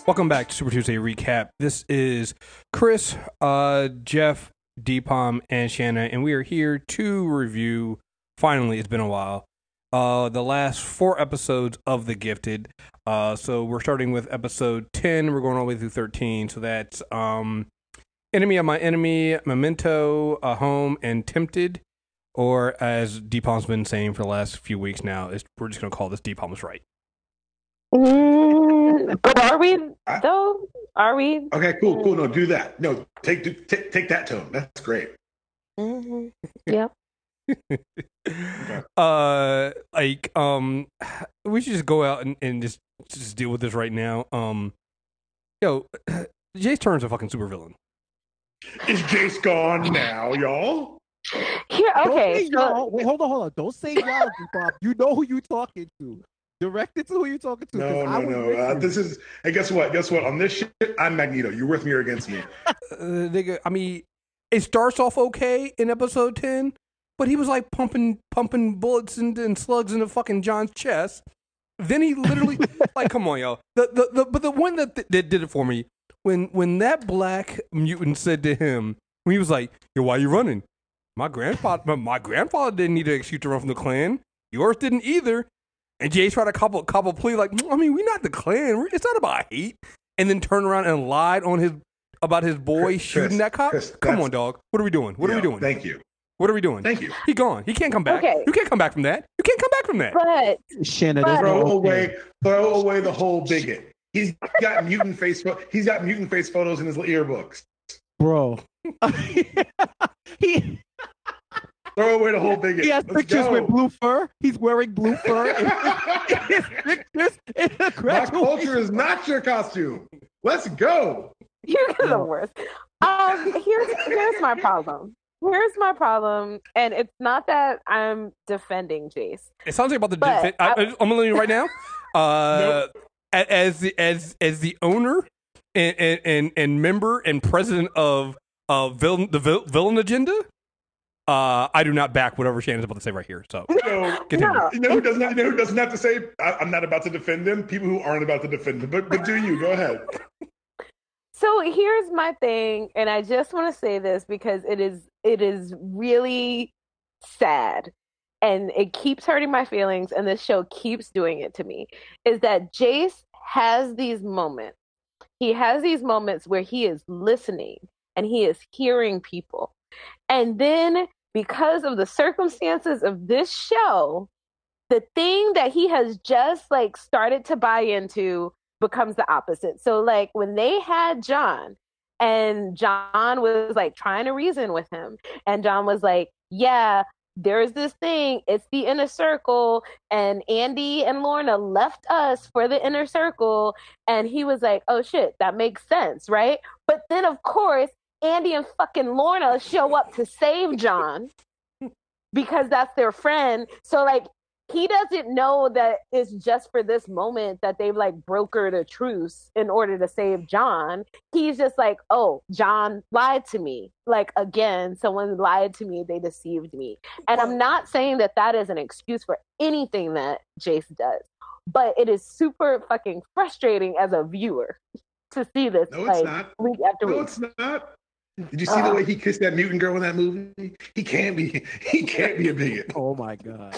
Welcome back to Super Tuesday Recap. This is Chris, Jeff, Deepam, and Shanna, and we are here to review, finally, it's been a while, the last 4 episodes of The Gifted. So we're starting with episode 10, we're going all the way through 13, so that's Enemy of My Enemy, Memento, Home, and Tempted, or as Deepam's been saying for the last few weeks now, we're just going to call this Deepam's Right. But are we though? Are we? Okay, cool. No, do that. No, take that tone. That's great. Mm-hmm. Yep. We should just go out and just deal with this right now. Jace Turner's a fucking supervillain. Is Jace gone now, y'all? Here, okay. Y'all. Wait, hold on. Don't say y'all, Bob. You know who you talking to. Direct it to who you're talking to. No. This is. Hey, guess what? On this shit, I'm Magneto. You with me or against me? I mean, it starts off okay in episode 10, but he was like pumping bullets and slugs into fucking John's chest. Then he literally, like, come on, yo. But the one that did it for me when that black mutant said to him, when he was like, "Yo, why you running? My grandfather didn't need an excuse to run from the Klan. Yours didn't either." And Jay tried to couple plea like, I mean, we're not the Klan. It's not about hate. And then turned around and lied about his boy shooting that cop. Come on, dog. What are we doing? What are we doing? Thank you. What are we doing? Thank you. He gone. He can't come back. Okay. You can't come back from that. But Shanna, throw away the whole bigot. He's got mutant face photos in his yearbooks. Bro. Throw away the whole bigot. He has pictures with blue fur. He's wearing blue fur. My culture is not your costume. Let's go. You're the worst. Here's my problem. And it's not that I'm defending Jace. It sounds like about the defense. I'm gonna let you right now. Nope. As the owner and member and president of the villain agenda. I do not back whatever Shannon's about to say right here. So, continue. No. You know who doesn't have to say? I'm not about to defend them. People who aren't about to defend them. But do you? Go ahead. So here's my thing, and I just want to say this because it is really sad, and it keeps hurting my feelings, and this show keeps doing it to me. Is that Jace has these moments? He has these moments where he is listening and he is hearing people. And then, because of the circumstances of this show, the thing that he has just like started to buy into becomes the opposite. So like when they had John and John was like trying to reason with him, and John was like, yeah, there's this thing, it's the inner circle, and Andy and Lorna left us for the inner circle. And he was like, oh shit, that makes sense, right? But then of course Andy and fucking Lorna show up to save John because that's their friend. So like he doesn't know that it's just for this moment that they've like brokered a truce in order to save John. He's just like, oh, John lied to me. Like, again, someone lied to me. They deceived me. And I'm not saying that that is an excuse for anything that Jace does, but it is super fucking frustrating as a viewer to see this. No, it's not. Week after week. No, it's not. Did you see the way he kissed that mutant girl in that movie? He can't be a bigot. Oh my god!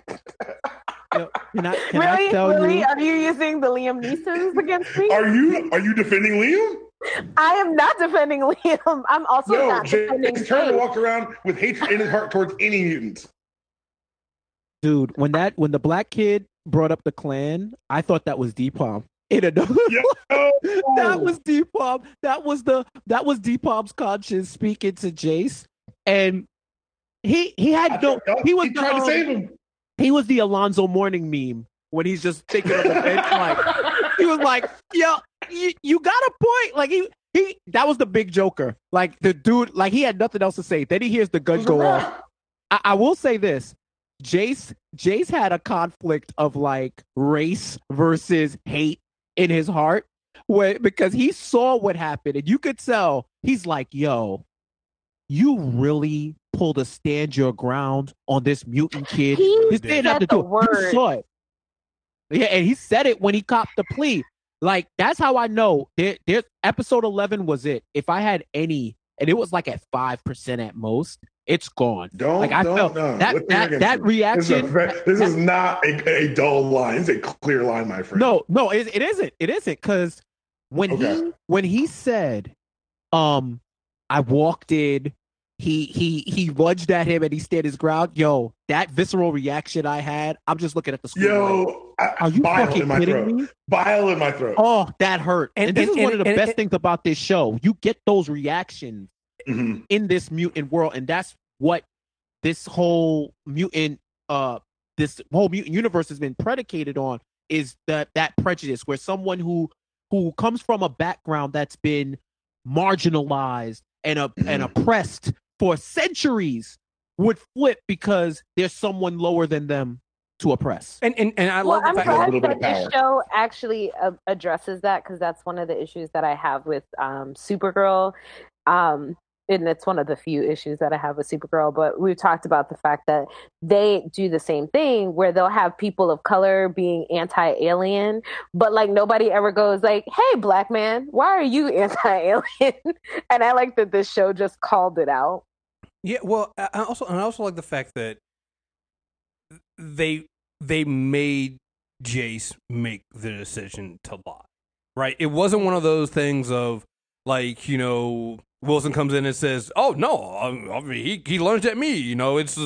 Can really? I tell really? you? Are you using the Liam Neesons against me? Are you defending Liam? I am not defending Liam. I'm also not defending Jace Turner walked around with hatred in his heart towards any mutant. Dude, when the black kid brought up the Klan, I thought that was Deepam. That was Deepam. That was Deepam's conscience speaking to Jace, and he had no. He was trying to save him. He was the Alonzo Mourning meme when he's just thinking of the bench. Like he was like, "Yeah, you got a point." Like he that was the big joker. Like the dude, like he had nothing else to say. Then he hears the gun go off. I will say this. Jace had a conflict of like race versus hate in his heart because he saw what happened, and you could tell he's like, yo, you really pulled a stand your ground on this mutant kid. This didn't have to do it. You saw it. Yeah, and he said it when he copped the plea. Like that's how I know. There, episode 11 was it. If I had any, and it was like at 5% at most, it's gone. Don't felt no. that reaction. This is not a dull line. It's a clear line, my friend. No, it isn't. It isn't because when he said, I walked in. He lunged at him and he stood his ground. Yo, that visceral reaction I had, I'm just looking at the screen. Yo, are you fucking kidding me? Bile in my throat. Oh, that hurt. And this is one of the best things about this show. You get those reactions in this mutant world, and that's what this whole mutant universe has been predicated on, is that prejudice, where someone who comes from a background that's been marginalized and oppressed for centuries would flip because there's someone lower than them to oppress. And I love the fact that this show actually addresses that, because that's one of the issues that I have with Supergirl. And it's one of the few issues that I have with Supergirl, but we've talked about the fact that they do the same thing where they'll have people of color being anti-alien, but like nobody ever goes like, hey, black man, why are you anti-alien? And I like that this show just called it out. Yeah, well, I also like the fact that they made Jace make the decision to lie, right? It wasn't one of those things of like, you know, Wilson comes in and says, "Oh no, I mean, he lunged at me." You know, it's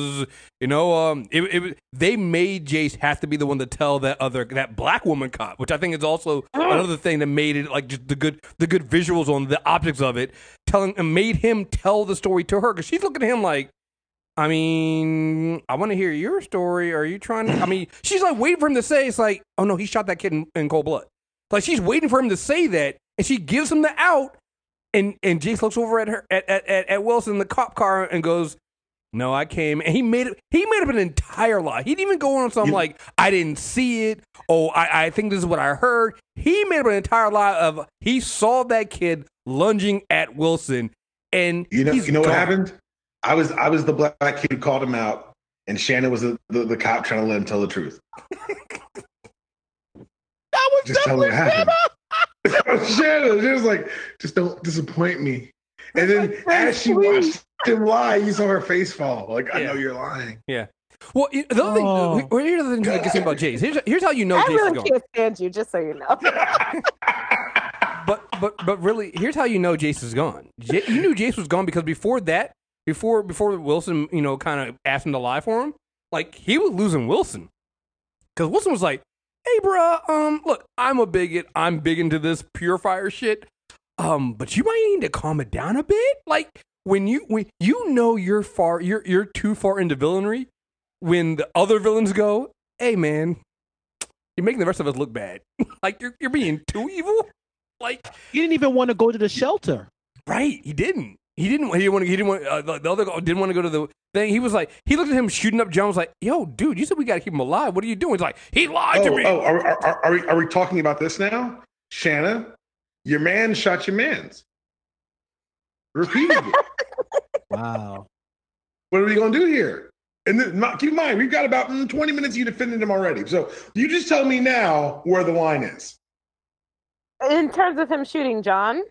they made Jace have to be the one to tell that black woman cop, which I think is also another thing that made it like just the good visuals on the optics of it, made him tell the story to her, because she's looking at him like, I mean, I want to hear your story. Are you trying to? I mean, she's like waiting for him to say, it's like, oh no, he shot that kid in cold blood. Like she's waiting for him to say that, and she gives him the out. And Jace looks over at her at Wilson in the cop car and goes, "No, I came." And he made up an entire lie. He didn't even go on something like, "I didn't see it." Oh, I think this is what I heard. He made up an entire lie of he saw that kid lunging at Wilson, and you know what happened? I was the black kid who called him out, and Shannon was the cop trying to let him tell the truth. That was just definitely Shannon. Shannon, she was like, just don't disappoint me. And then as she watched him lie, you saw her face fall. Like, I know you're lying. Yeah. Well, the other thing, here's the thing that gets me about Jace. Here's how you know Jace is gone. I really can't stand you, just so you know. but really, here's how you know Jace is gone. You knew Jace was gone because before Wilson, you know, kind of asked him to lie for him, like he was losing Wilson, because Wilson was like, "Hey, bro, look, I'm a bigot. I'm big into this purifier shit. But you might need to calm it down a bit. Like when you know you're too far into villainy. When the other villains go, hey man, you're making the rest of us look bad. Like you're being too evil. Like he didn't even want to go to the shelter. Right? He didn't. He didn't want. The other guy didn't want to go to the thing. He was like, he looked at him shooting up John. Was like, yo, dude, you said we got to keep him alive. What are you doing? He's like, he lied to me. Oh, are we talking about this now, Shanna? Your man shot your man's. Repeatedly. Wow. What are we gonna do here? And then, keep in mind, we've got about 20 minutes. You defended him already. So you just tell me now where the line is. In terms of him shooting John.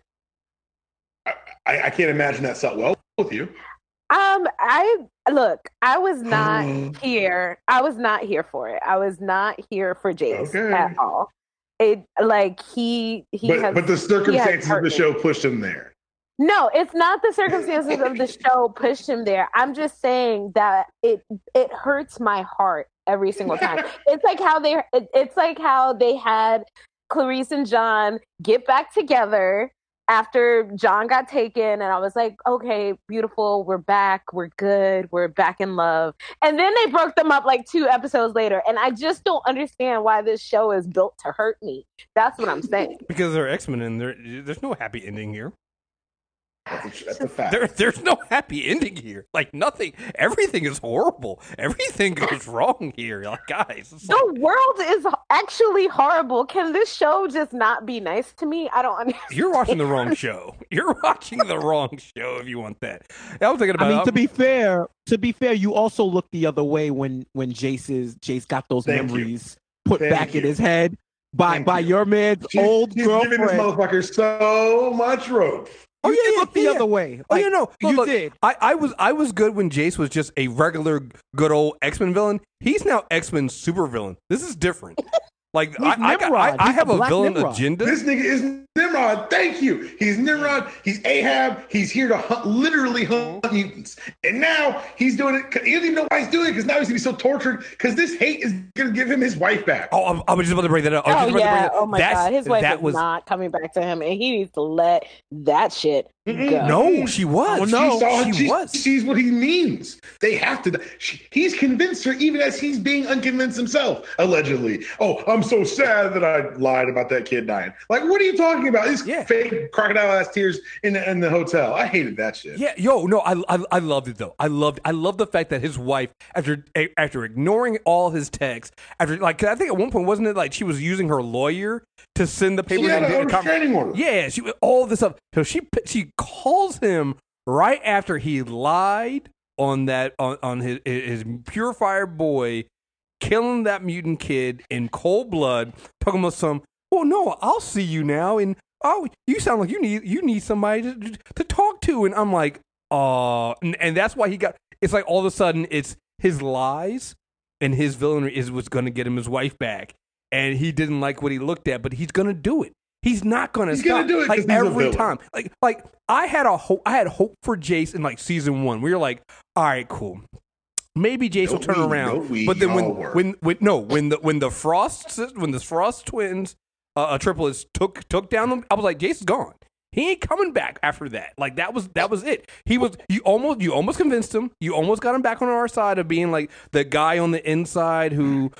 I can't imagine that set well with you. I was not here. I was not here for it. I was not here for Jace at all. It like he but the circumstances of the show pushed him there. No, it's not the circumstances of the show pushed him there. I'm just saying that it hurts my heart every single time. It's like how they had Clarice and John get back together after John got taken, and I was like, okay, beautiful, we're back, we're good, we're back in love. And then they broke them up like 2 episodes later, and I just don't understand why this show is built to hurt me. That's what I'm saying. Because they're X-Men, and there's no happy ending here. That's a fact. There's no happy ending here. Like nothing. Everything is horrible. Everything goes wrong here. Like guys, the world is actually horrible. Can this show just not be nice to me? I don't understand. You're watching the wrong show. You're watching the wrong show if you want that. I was thinking about. I mean, to be fair, you also look the other way when Jace got those memories put back in his head. by your man's old She's giving this girlfriend. motherfucker so much rope. You did look the other way. Oh, yeah, no. Look, did. I was good when Jace was just a regular, good old X-Men villain. He's now X-Men super villain. This is different. Like, Nimrod. I He's have a a black villain Nimrod. agenda. This nigga is Nimrod. Thank you. He's Nimrod. He's Ahab. He's here to literally hunt mutants. And now he's doing it. He doesn't even know why he's doing it because now he's going to be so tortured because this hate is going to give him his wife back. Oh, I was just about to bring that up. Oh my God. His wife is not coming back to him, and he needs to let that shit go. No, she was. Oh, no. She was. She sees what he means. They have to. He's convinced her even as he's being unconvinced himself, allegedly. Oh, I'm so sad that I lied about that kid dying. Like, what are you talking about? These fake crocodile-ass tears in the hotel. I hated that shit. Yeah, no, I loved it though. I loved the fact that his wife, after ignoring all his texts, after like I think at one point wasn't it like she was using her lawyer to send the papers. She had a restraining order. Yeah, all this stuff. So she calls him right after he lied on that on his purifier boy, killing that mutant kid in cold blood, talking about some. Well, no, I'll see you now, and oh, you sound like you need somebody to talk to, and I'm like, and that's why he got. It's like all of a sudden it's his lies and his villainy is what's going to get him his wife back, and he didn't like what he looked at, but he's going to do it. He's not going to stop. Gonna do it like he's a every villain. time. Like I had hope for Jace in like season 1. We were like, all right, cool. Maybe Jace will turn around. But then when the Frost twins triplets took down them, I was like, Jace is gone. He ain't coming back after that. Like that was it. You almost convinced him. You almost got him back on our side of being like the guy on the inside who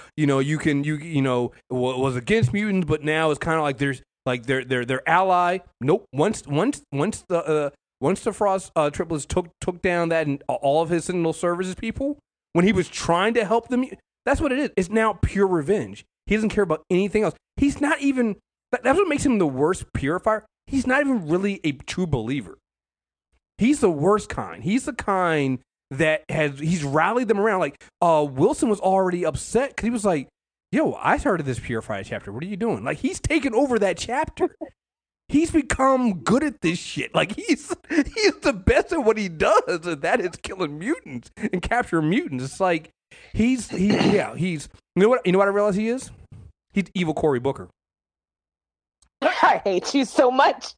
was against mutants, but now is kind of like there's like their ally. Nope. Once the Frost triplets took down that and all of his Sentinel Services people, when he was trying to help them, that's what it is. It's now pure revenge. He doesn't care about anything else. He's not even. That's what makes him the worst purifier. He's not even really a true believer. He's the worst kind. He's the kind that he's rallied them around. Like Wilson was already upset because he was like, "Yo, I started this purifier chapter. What are you doing?" Like he's taken over that chapter. He's become good at this shit. Like he's the best at what he does, and that is killing mutants and capturing mutants. It's like he's you know what I realize he is? He's evil Cory Booker. I hate you so much.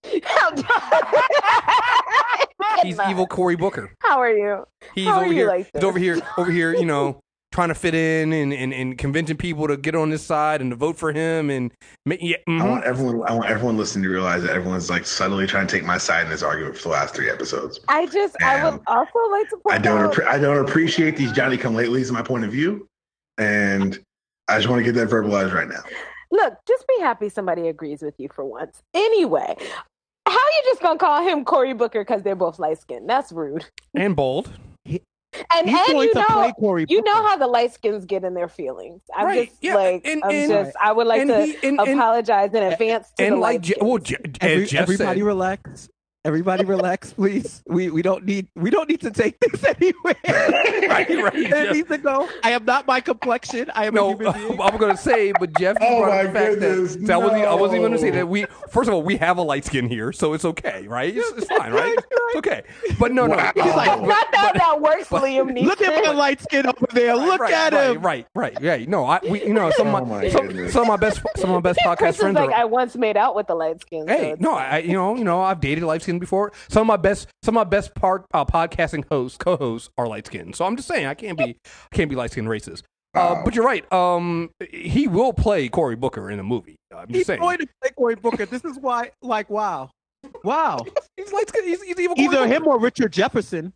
He's evil Cory Booker. How are you? He's How over are you here. like He's this? over here, trying to fit in and convincing people to get on his side and to vote for him. And I want everyone listening to realize that everyone's like subtly trying to take my side in this argument for the last 3 episodes. I would also like to point out. I don't appreciate these Johnny come latelys, is my point of view, and I just want to get that verbalized right now. Look, just be happy somebody agrees with you for once. Anyway, how you just gonna call him Cory Booker because they're both light skinned? That's rude. and bold. And He's going you to play Cory know Booker. how the light skins get in their feelings. I would like to apologize in advance to the And light like skins. as Jeff Everybody said, relax. Everybody relax, please. We don't need to take this anywhere. right, It needs to go. I am not my complexion. I am a human being. I'm going to say, but Jeff, you Oh brought my up the fact goodness, that I wasn't even going to say no. that first of all, we have a light skin here, so it's okay, right? It's fine, right? It's okay. But no. Wow. He's like, That's not how that works, Liam Neeson. Look at my light skin over there. Look at him. Right. Yeah. No, some Oh of my my goodness. some of my best podcast Chris is friends like, are. I once made out with the light skins. Hey, so no, I've dated light skin before. Some of my best podcasting co-hosts are light skinned. So I'm just saying I can't be light skinned racist. But you're right. He will play Cory Booker in a movie. I'm just He's saying. going to play Cory Booker. This is why, like, wow. He's light skinned. He's evil. Cory Either Booker. him or Richard Jefferson.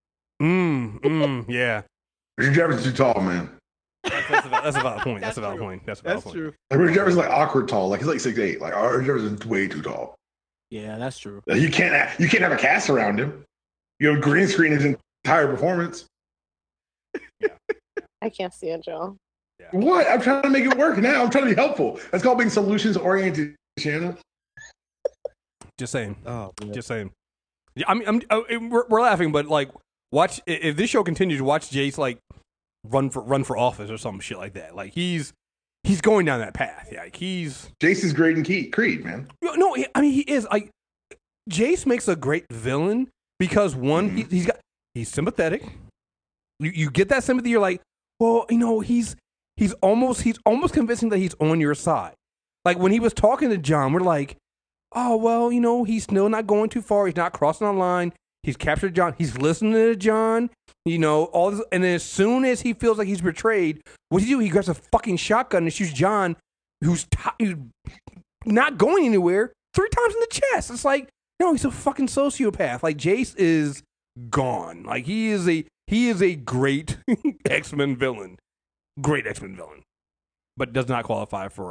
Yeah. Richard Jefferson's too tall, man. That's a valid point. That's a valid point. That's true. Like, Richard Jefferson's like awkward tall. Like he's like 6'8". Like Richard Jefferson's way too tall. Yeah, that's true. Like, you can't have a cast around him. You know, green screen his entire performance. I can't stand Joe. What? I'm trying to make it work now. I'm trying to be helpful. That's called being solutions oriented, Shannon. Just saying. Oh, man. Just saying. Yeah, we're laughing, but like, watch if this show continues. Watch Jace like run for office or some shit like that. Like he he's going down that path. Yeah, like he's Jace is great in Creed, man. no. I mean, he is like Jace makes a great villain because one, he's sympathetic. You get that sympathy. You're like, well, he's almost convincing that he's on your side. Like when he was talking to John, we're like, oh well, he's still not going too far. He's not crossing the line. He's captured John. He's listening to John. All this, and then as soon as he feels like he's betrayed, what does he do? He grabs a fucking shotgun and shoots John, who's not going anywhere, 3 times in the chest. It's like, no, he's a fucking sociopath. Like Jace is gone. Like he is a great X-Men villain, but does not qualify for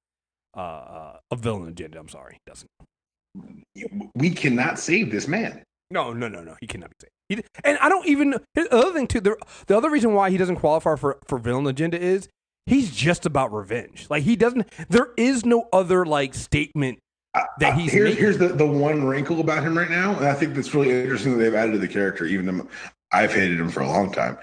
a villain agenda. I'm sorry, doesn't. We cannot save this man. No. He cannot be saved. And I don't even. The other thing too. The other reason why he doesn't qualify for villain agenda is he's just about revenge. Like he doesn't. There is no other like statement that he's. Here's the one wrinkle about him right now, and I think that's really interesting that they've added to the character. Even though I've hated him for a long time,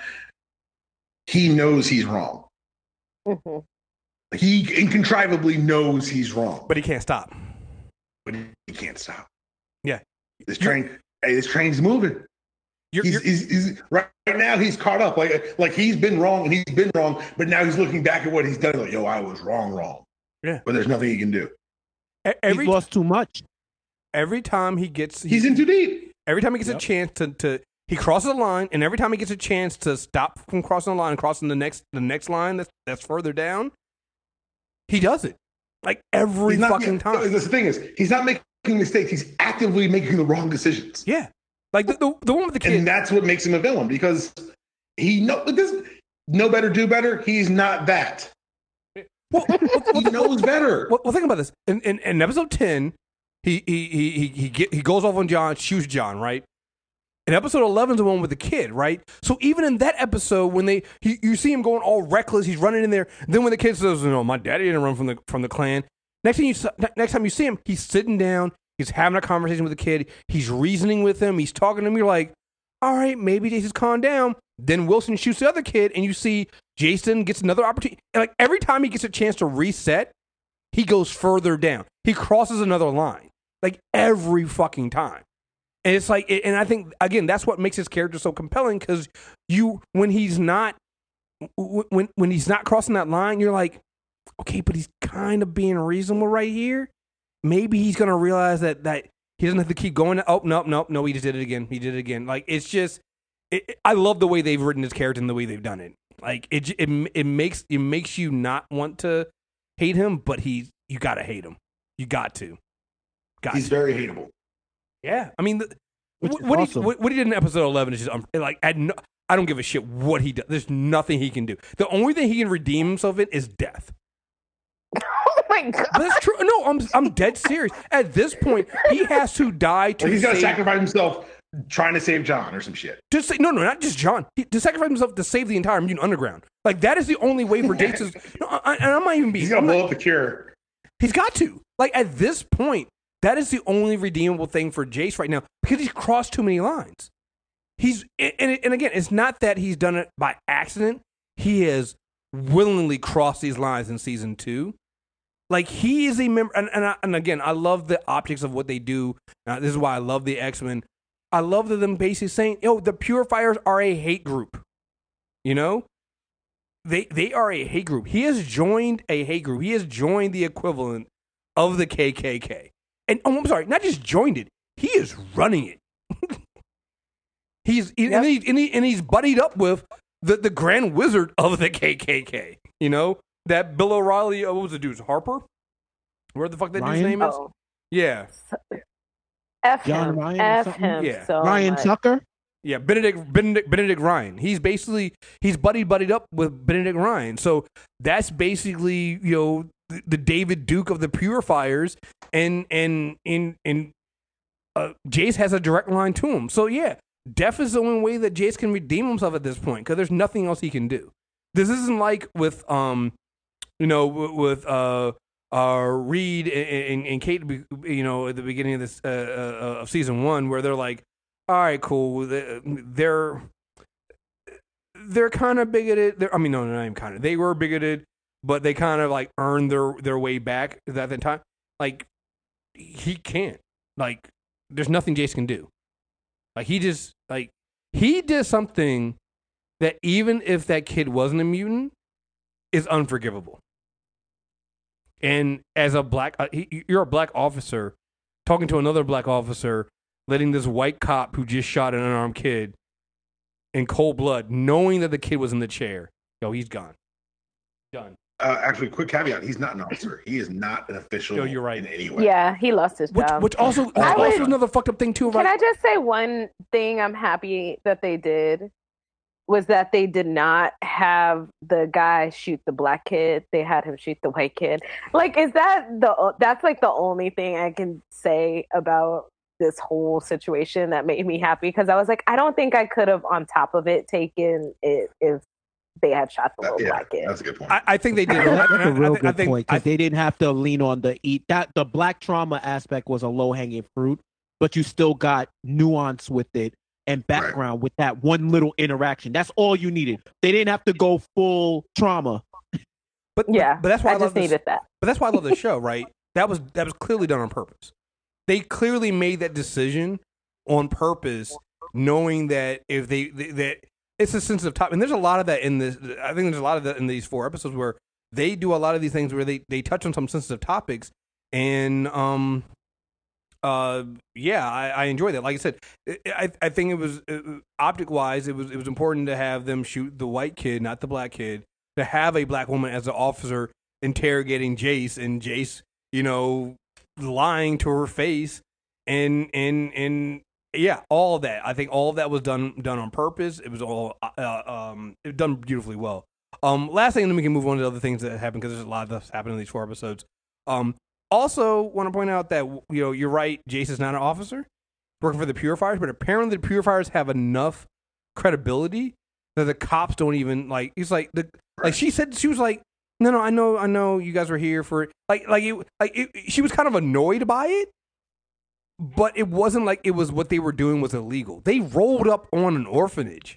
he knows he's wrong. Mm-hmm. He incontrivably knows he's wrong, but he can't stop. But he can't stop. Yeah, this train's moving. He's right now. He's caught up. Like he's been wrong, and he's been wrong. But now he's looking back at what he's done. Like, yo, I was wrong. Yeah, but there's nothing he can do. He lost too much. Every time he gets, he's in too deep. Every time he gets a chance to he crosses the line, and every time he gets a chance to stop from crossing the line and crossing the next line that's further down, he does it. Like every fucking time. The thing is, he's not making mistakes. He's actively making the wrong decisions. Yeah. Like the one with the kid. And that's what makes him a villain, because he doesn't know better, do better. He's not that. Well, he knows better. Well, think about this. In episode 10, he goes off on John, shoots John, right? And episode 11 is the one with the kid, right? So even in that episode, when you see him going all reckless, he's running in there. Then when the kid says, my daddy didn't run from the clan. Next time you see him, he's sitting down. He's having a conversation with the kid. He's reasoning with him. He's talking to him. You're like, all right, maybe Jason's calmed down. Then Wilson shoots the other kid, and you see Jason gets another opportunity. And like every time he gets a chance to reset, he goes further down. He crosses another line. Like every fucking time. And it's like, and I think, again, that's what makes his character so compelling, because when he's not crossing that line, you're like, okay, but he's kind of being reasonable right here. Maybe he's going to realize that he doesn't have to keep going. Oh, no, he just did it again. He did it again. Like, it's just, I love the way they've written his character and the way they've done it. Like, it makes you not want to hate him, but you got to hate him. You got to. He's very hateable. Yeah. I mean, awesome. what he did in episode 11 is just, like, I don't give a shit what he does. There's nothing he can do. The only thing he can redeem himself in is death. Oh my God. But that's true. No, I'm dead serious. At this point, he has to die to he's got to sacrifice himself trying to save John or some shit. No, not just John. To sacrifice himself to save the entire Mutant Underground. Like, that is the only way for Jason. No, and I'm not even being. He's going to blow up the Cure. He's got to. Like, at this point, that is the only redeemable thing for Jace right now, because he's crossed too many lines. And again, it's not that he's done it by accident. He has willingly crossed these lines in season 2. Like, he is a member, and again, I love the optics of what they do. This is why I love the X-Men. I love them basically saying, the Purifiers are a hate group. They are a hate group. He has joined a hate group. He has joined the equivalent of the KKK. And I'm sorry, not just joined it. He is running it. He's buddied up with the Grand Wizard of the KKK. That Bill O'Reilly, what was the dude's Harper? Where the fuck that dude's name is? Oh. Yeah. F John him. Ryan F him. Yeah. So Ryan much. Tucker. Yeah, Benedict Ryan. He's buddied up with Benedict Ryan. So that's basically, the David Duke of the Purifiers, and Jace has a direct line to him. So yeah, Death is the only way that Jace can redeem himself at this point, because there's nothing else he can do. This isn't like with Reed and Kate, at the beginning of this of season 1, where they're like, all right, cool. They're kind of bigoted. No, not even kind of. They were bigoted, but they kind of like earned their way back at that time. Like he can't. Like there's nothing Jace can do. Like he did something that even if that kid wasn't a mutant, is unforgivable. And as a black, you're a black officer talking to another black officer, letting this white cop who just shot an unarmed kid in cold blood, knowing that the kid was in the chair. Yo, he's gone. Done. Actually, quick caveat: he's not an officer. He is not an official. Yo, you're right. In any way. Yeah, he lost his job. Which also another fucked up thing too. Can I just say one thing I'm happy that they did was that they did not have the guy shoot the black kid. They had him shoot the white kid. Like, that's like the only thing I can say about this whole situation that made me happy, because I was like, I don't think I could have on top of it taken it if they had shot the little black kid. That's a good point. I think they did. That's a real good point, because they didn't have to lean on the black trauma aspect was a low hanging fruit, but you still got nuance with it and background with that one little interaction. That's all you needed. They didn't have to go full trauma. But that's why I just needed that. But that's why I love the show, right? That was clearly done on purpose. They clearly made that decision on purpose, knowing that if that it's a sensitive topic. And there's a lot of that in this. I think there's a lot of that in these 4 episodes where they do a lot of these things where they touch on some sensitive topics. And I enjoy that. Like I said, I think it was optic wise, it was important to have them shoot the white kid, not the black kid. To have a black woman as an officer interrogating Jace, and Jace, lying to her face, and all of that. I think all of that was done on purpose. It was all done beautifully well. Last thing, then we can move on to other things that happened, because there's a lot of stuff happening in these 4 episodes. Also, want to point out that you're right. Jace is not an officer working for the Purifiers, but apparently the Purifiers have enough credibility that the cops don't even like. He's like she said, she was like, no, I know you guys were here for she was kind of annoyed by it, but it wasn't like it was what they were doing was illegal. They rolled up on an orphanage.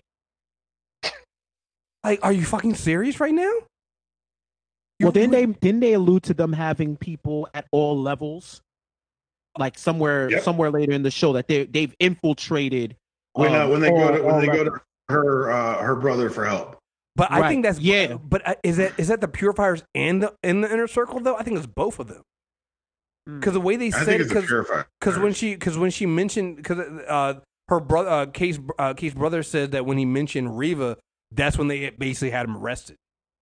Like, are you fucking serious right now? Well, didn't they allude to them having people at all levels, like somewhere later in the show that they've infiltrated when they go to her brother for help. But I think that's But is that the Purifiers and in the inner circle though? I think it's both of them. Because the way they said it, because when she mentioned, because her brother Kate's brother said that when he mentioned Reva, that's when they basically had him arrested.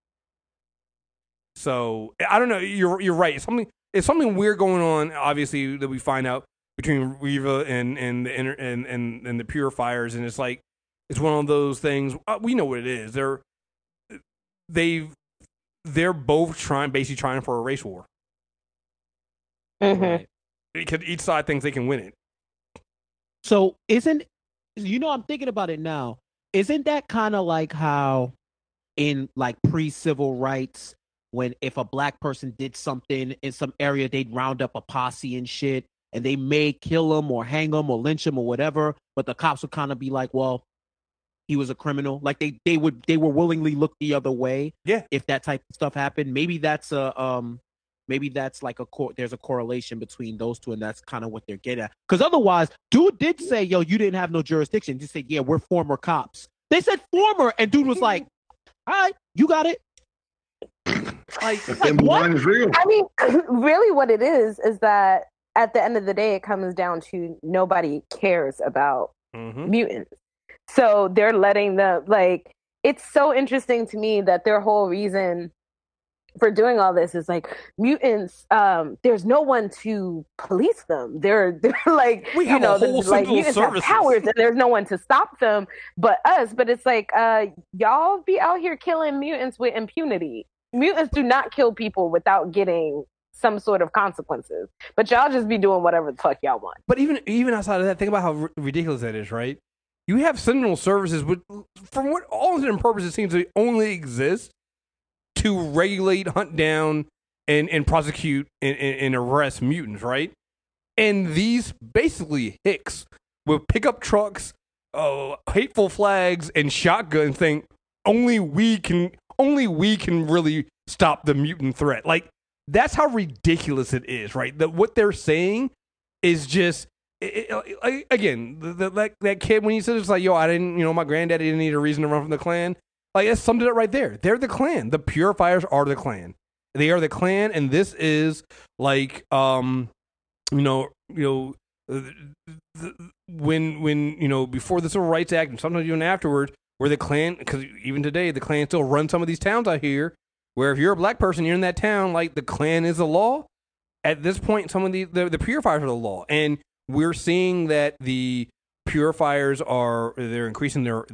So I don't know. You're right. It's something weird going on. Obviously, that we find out between Reva and the Purifiers, and it's like it's one of those things. We know what it is. They're both basically trying for a race war. Mm-hmm. Because each side thinks they can win it. So I'm thinking about it now. Isn't that kind of like how in like pre-civil rights, when if a black person did something in some area, they'd round up a posse and shit, and they may kill him or hang him or lynch him or whatever, but the cops would kind of be like, well, he was a criminal. Like they were willingly look the other way. Yeah. If that type of stuff happened, maybe that's like there's a correlation between those two, and that's kind of what they're getting at. Because otherwise, dude did say, yo, you didn't have no jurisdiction. Just say, yeah, we're former cops. They said former, and dude was like, all right, you got it. Like what? Is real. I mean, really what it is that at the end of the day, it comes down to nobody cares about mutants. So they're letting them, it's so interesting to me that their whole reason for doing all this is like mutants, there's no one to police them. They're like, we have a whole mutants have powers and there's no one to stop them but us. But it's like, y'all be out here killing mutants with impunity. Mutants do not kill people without getting some sort of consequences. But y'all just be doing whatever the fuck y'all want. But even outside of that, think about how ridiculous that is, right? You have Sentinel services, but from what all intents and purposes seems to only exist to regulate, hunt down, and prosecute and arrest mutants, right? And these basically hicks with pickup trucks, hateful flags, and shotguns think only we can really stop the mutant threat. Like, that's how ridiculous it is, right? That what they're saying is just, again, that kid, when he says, it's like, yo, I didn't, my granddaddy didn't need a reason to run from the Klan. Like, that summed it up right there. They're the Klan. The Purifiers are the Klan. They are the Klan, and this is like, when before the Civil Rights Act, and sometimes even afterwards, where the Klan, because even today, the Klan still runs some of these towns out here, where if you're a black person, you're in that town, like, the Klan is the law. At this point, some of the Purifiers are the law, and we're seeing that the Purifiers they're increasing their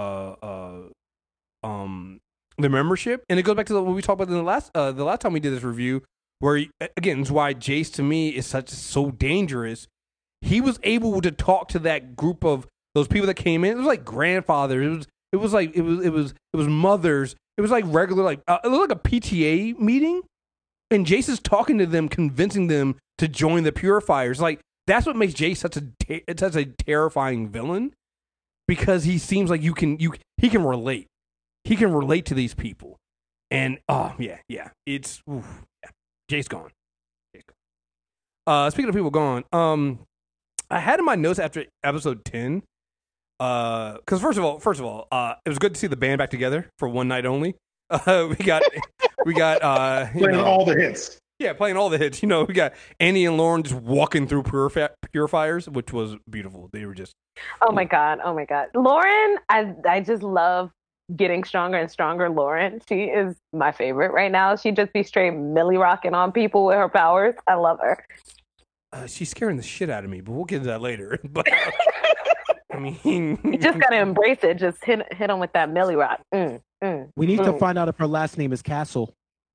membership, and it goes back to what we talked about in the last time we did this review, where again, it's why Jace to me is so dangerous. He was able to talk to that group of those people that came in. It was like grandfathers. It was mothers. It was like regular, it was like a PTA meeting, and Jace is talking to them, convincing them to join the Purifiers. Like, that's what makes Jace such a terrifying villain, because he seems like he can relate. He can relate to these people, and it's Jace gone. Speaking of people gone, I had in my notes after episode 10, because first of all, it was good to see the band back together for one night only. We got playing all the hits. Yeah, playing all the hits. We got Andy and Lauren just walking through Purifiers, which was beautiful. They were just oh my god. Lauren, I just love getting stronger and stronger. Lauren, she is my favorite right now. She just be straight Millie rocking on people with her powers. I love her. She's scaring the shit out of me, but we'll get into that later. But I mean, you just gotta embrace it. Just hit them with that Millie rock. We need to find out if her last name is Castle.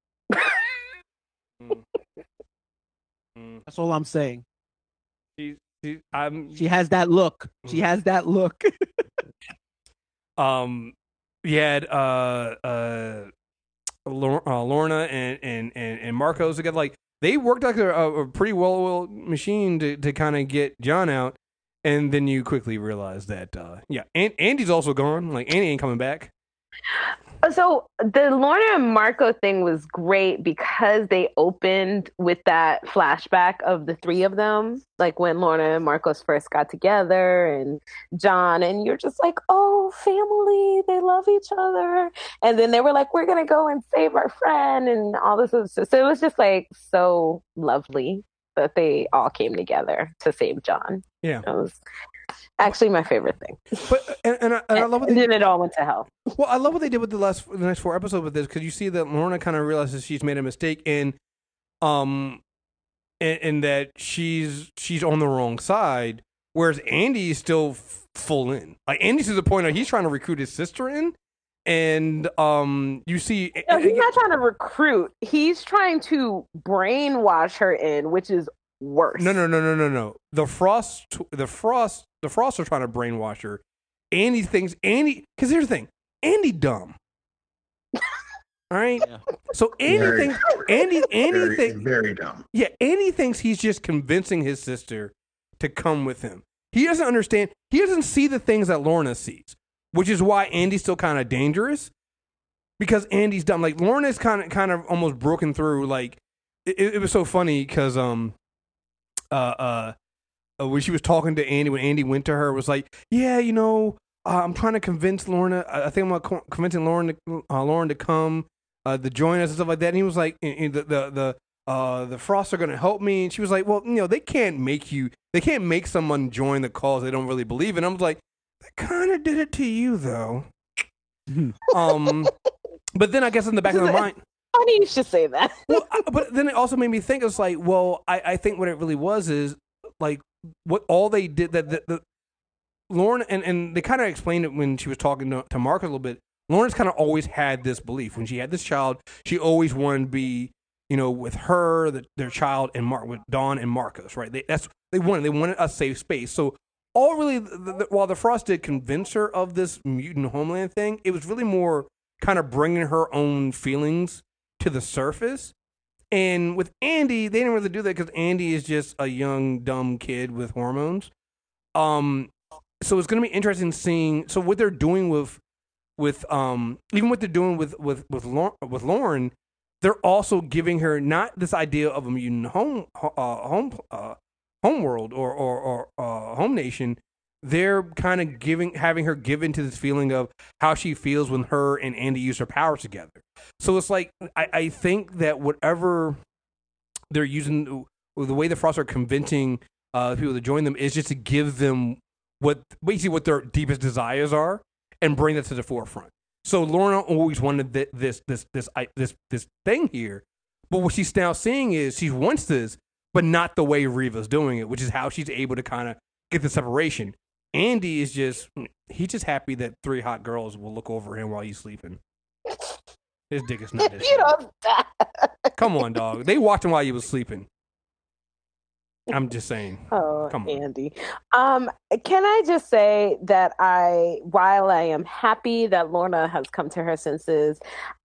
That's all I'm saying. She has that look. She has that look. You had Lorna and Marcos together. Like, they worked like a pretty well-oiled machine to kind of get John out, and then you quickly realize that Andy's also gone. Like, Andy ain't coming back. So the Lorna and Marco thing was great because they opened with that flashback of the three of them, like when Lorna and Marcos first got together, and John, and you're just like, oh, family, they love each other. And then they were like, we're going to go and save our friend and all this. So it was just like so lovely that they all came together to save John. Yeah. It was actually my favorite thing. But and I love what then it all went to hell. Well, I love what they did with the next 4 episodes with this, because you see that Lorna kind of realizes she's made a mistake, and that she's on the wrong side, whereas Andy is still full in. Like, Andy's to the point where he's trying to recruit his sister in, and you see, no, he's not trying to recruit. He's trying to brainwash her in, which is worse. No. The Frosts are trying to brainwash her. Because here's the thing, Andy dumb. All right. Yeah. So Andy thinks very dumb. Yeah, Andy thinks he's just convincing his sister to come with him. He doesn't understand. He doesn't see the things that Lorna sees, which is why Andy's still kind of dangerous, because Andy's dumb. Like, Lorna's kind of almost broken through. Like, it was so funny because when she was talking to Andy, when Andy went to her, was like, yeah, I'm trying to convince Lorna. I think I'm convincing Lauren to come to join us and stuff like that. And he was like, the Frosts are going to help me. And she was like, well, they can't make someone join the cause they don't really believe in. I was like, they kind of did it to you, though. But then I guess in the back of their mind, funny you should say that. Well, but then it also made me think, it's like, well, I think what it really was is, like, what all they did, that the Lauren, and they kind of explained it when she was talking to Mark a little bit. Lauren's kind of always had this belief. When she had this child, she always wanted to be, with her, their child, and with Dawn and Marcos, right? They wanted a safe space. So all really, while the Frost did convince her of this mutant homeland thing, it was really more kind of bringing her own feelings to the surface. And with Andy, they didn't really do that because Andy is just a young, dumb kid with hormones. So it's going to be interesting seeing. So what they're doing with even what they're doing with Lauren, they're also giving her not this idea of a mutant home world or home nation. They're kind of having her give into this feeling of how she feels when her and Andy use her powers together. So it's like I think that whatever they're using, the way the Frosts are convincing people to join them is just to give them what their deepest desires are and bring that to the forefront. So Lorna always wanted this thing here, but what she's now seeing is she wants this, but not the way Reva's doing it, which is how she's able to kind of get the separation. Andy is he's just happy that 3 hot girls will look over him while he's sleeping. His dick is not his. Come on, dog. They watched him while he was sleeping. I'm just saying. Oh, come on. Andy. Can I just say that while I am happy that Lorna has come to her senses,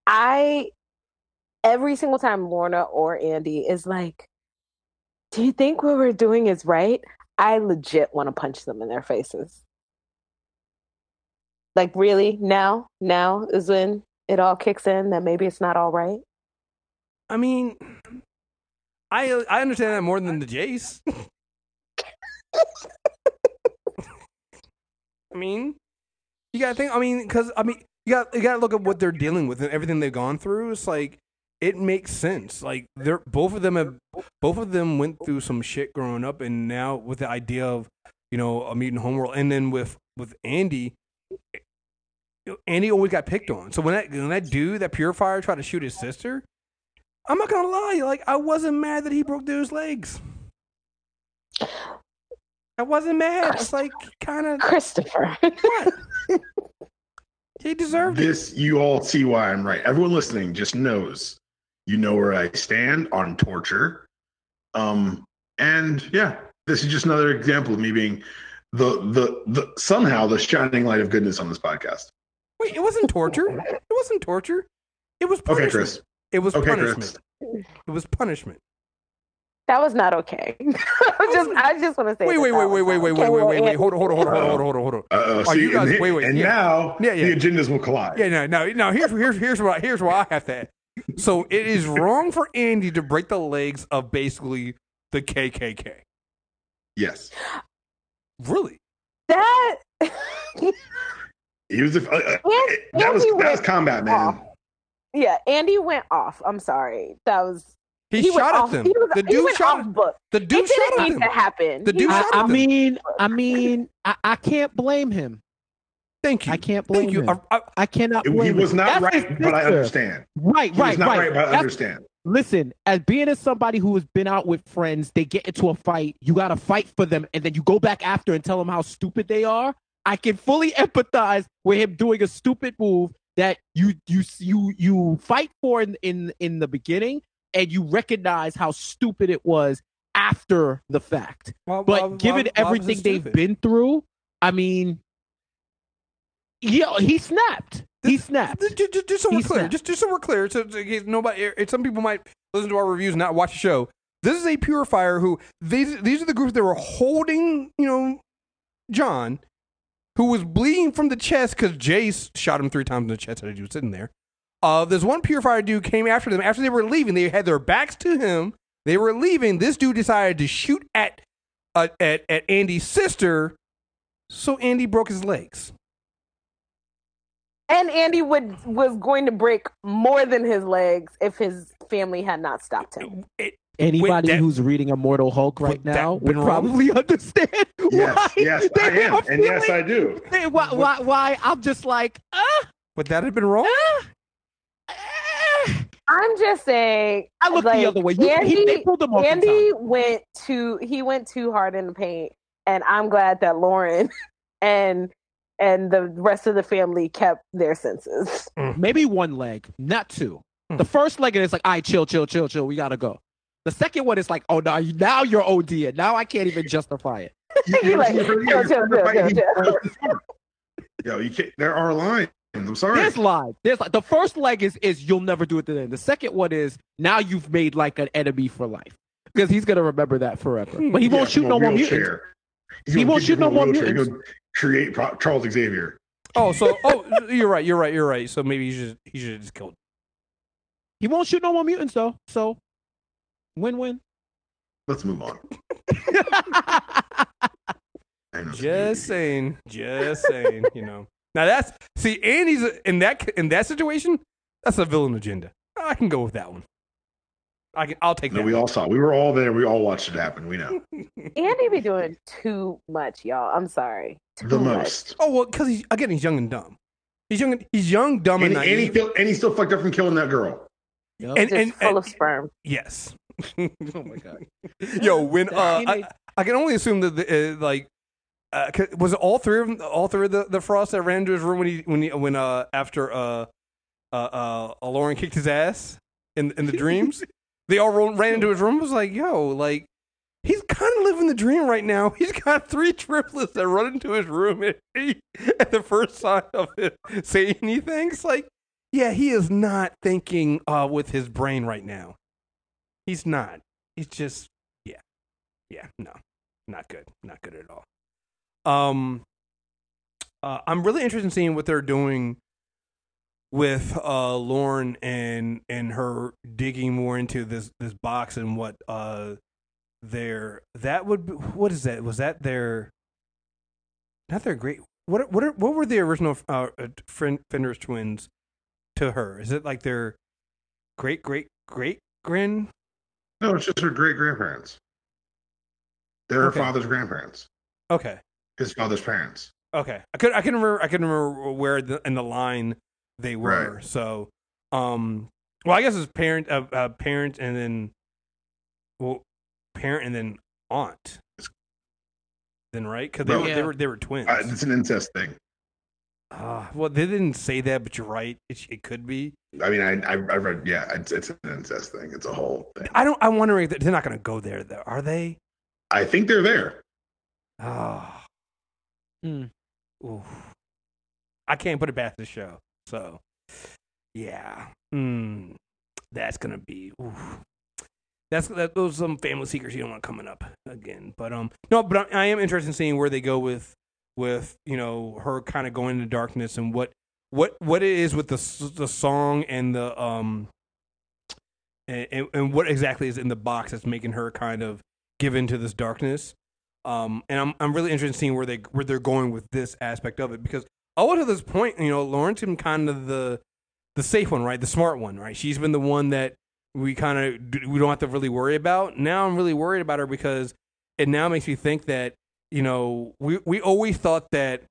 every single time Lorna or Andy is like, do you think what we're doing is right? I legit want to punch them in their faces. Like, really? Now is when it all kicks in that maybe it's not all right? I mean, I understand that more than the Jace. I mean, you gotta think. Because you gotta look at what they're dealing with and everything they've gone through. It's like it makes sense. Like both of them went through some shit growing up, and now with the idea of a mutant homeworld, and then with Andy. Andy always got picked on. So when that dude, that purifier, tried to shoot his sister, I'm not gonna lie, like I wasn't mad that he broke dude's legs. I wasn't mad. It's like kind of Christopher. What? He deserved this. You all see why I'm right. Everyone listening just knows. You know where I stand on torture. And yeah, this is just another example of me being the somehow the shining light of goodness on this podcast. Wait, it wasn't torture. It wasn't torture. It was punishment. Okay, Chris. It was punishment. Chris. It was punishment. That was not okay. I just want to say. Wait. Hold on. See, guys, now the agendas will collide. Yeah, no. Here's what I have to add. So it is wrong for Andy to break the legs of basically the KKK. Yes. Really? That. He was that was combat, man. Off. Yeah, Andy went off. I'm sorry. That was. He shot at them. The dude shot at them. The dude shot at them. To happen. The dude shot at them. I mean, I can't blame him. Thank you. I can't blame him. I cannot blame him. He was not right, but I understand. Right. He was not right, but I understand. Listen, as somebody who has been out with friends, they get into a fight, you got to fight for them, and then you go back after and tell them how stupid they are. I can fully empathize with him doing a stupid move that you fight for in the beginning, and you recognize how stupid it was after the fact. Given everything they've been through, I mean, he snapped. Just so we're clear, so nobody. Some people might listen to our reviews and not watch the show. This is a purifier who these are the groups that were holding, John, who was bleeding from the chest because Jace shot him 3 times in the chest as he was sitting there. This one purifier dude came after them. After they were leaving, they had their backs to him. They were leaving. This dude decided to shoot at Andy's sister, so Andy broke his legs. And Andy was going to break more than his legs if his family had not stopped him. Anybody who's reading Immortal Hulk right now would probably understand why. Yes, I am. And yes, I do. Why I'm just like, would that have been wrong? I'm just saying. I look the other way. They pulled him off. Andy went too hard in the paint, and I'm glad that Lauren and the rest of the family kept their senses. Maybe 1 leg, not 2. The first leg is like, all right, chill. We gotta go. The second one is like, oh, no, now you're ODing. Now I can't even justify it. You're like, chill. Yo, you can't. There are lines. I'm sorry. There's lines. The first leg is you'll never do it to them. The second one is now you've made like an enemy for life because he's gonna remember that forever. But he won't shoot no more mutants. He won't shoot no more mutants. Create Charles Xavier. You're right. So maybe he should have just killed him. He won't shoot no more mutants though. So win-win. Let's move on. Just saying. You know. Now that's Andy's in that situation. That's a villain agenda. I can go with that one. I'll take that. We all saw. We were all there. We all watched it happen. We know. Andy be doing too much, y'all. I'm sorry. The most. Oh well, because he's young and dumb. He's young, dumb, and naive. And he's still fucked up from killing that girl. Yep. And full of sperm. Yes. Oh my god. Yo, when I can only assume that was it all three of the Frost that ran into his room when after Lauren kicked his ass in the dreams. They all ran into his room. It was like, yo, like, he's kind of living the dream right now. He's got 3 triplets that run into his room at the first sign of it saying anything. It's like, yeah, he is not thinking with his brain right now. He's not. He's just, no, not good. Not good at all. I'm really interested in seeing what they're doing with Lauren and her digging more into this box and what what is that? Was that their not their great what were the original Fenris twins to her? Is it like their great grand? No, it's just her great grandparents. They're her father's grandparents. Okay. His father's parents. Okay. I can remember where in the line they were. Right. So, well, I guess it's parent and then, parent and then aunt. Then right? Because they were twins. It's an incest thing. Well, they didn't say that, but you're right. It could be. I mean, I read. Yeah, it's an incest thing. It's a whole thing. I'm wondering if they're not going to go there, though. Are they? I think they're there. Oh. Oof. I can't put it past the show. So, yeah. That's going to be. Oof. Those some family secrets you don't want coming up again. But no, but I am interested in seeing where they go with her kind of going into darkness and what it is with the song and the and what exactly is in the box that's making her kind of give into this darkness. And I'm really interested in seeing where they're going with this aspect of it, because up to this point, Lauren's been kind of the safe one, right? The smart one, right? She's been the one that we don't have to really worry about. Now I'm really worried about her because it now makes me think that we always thought that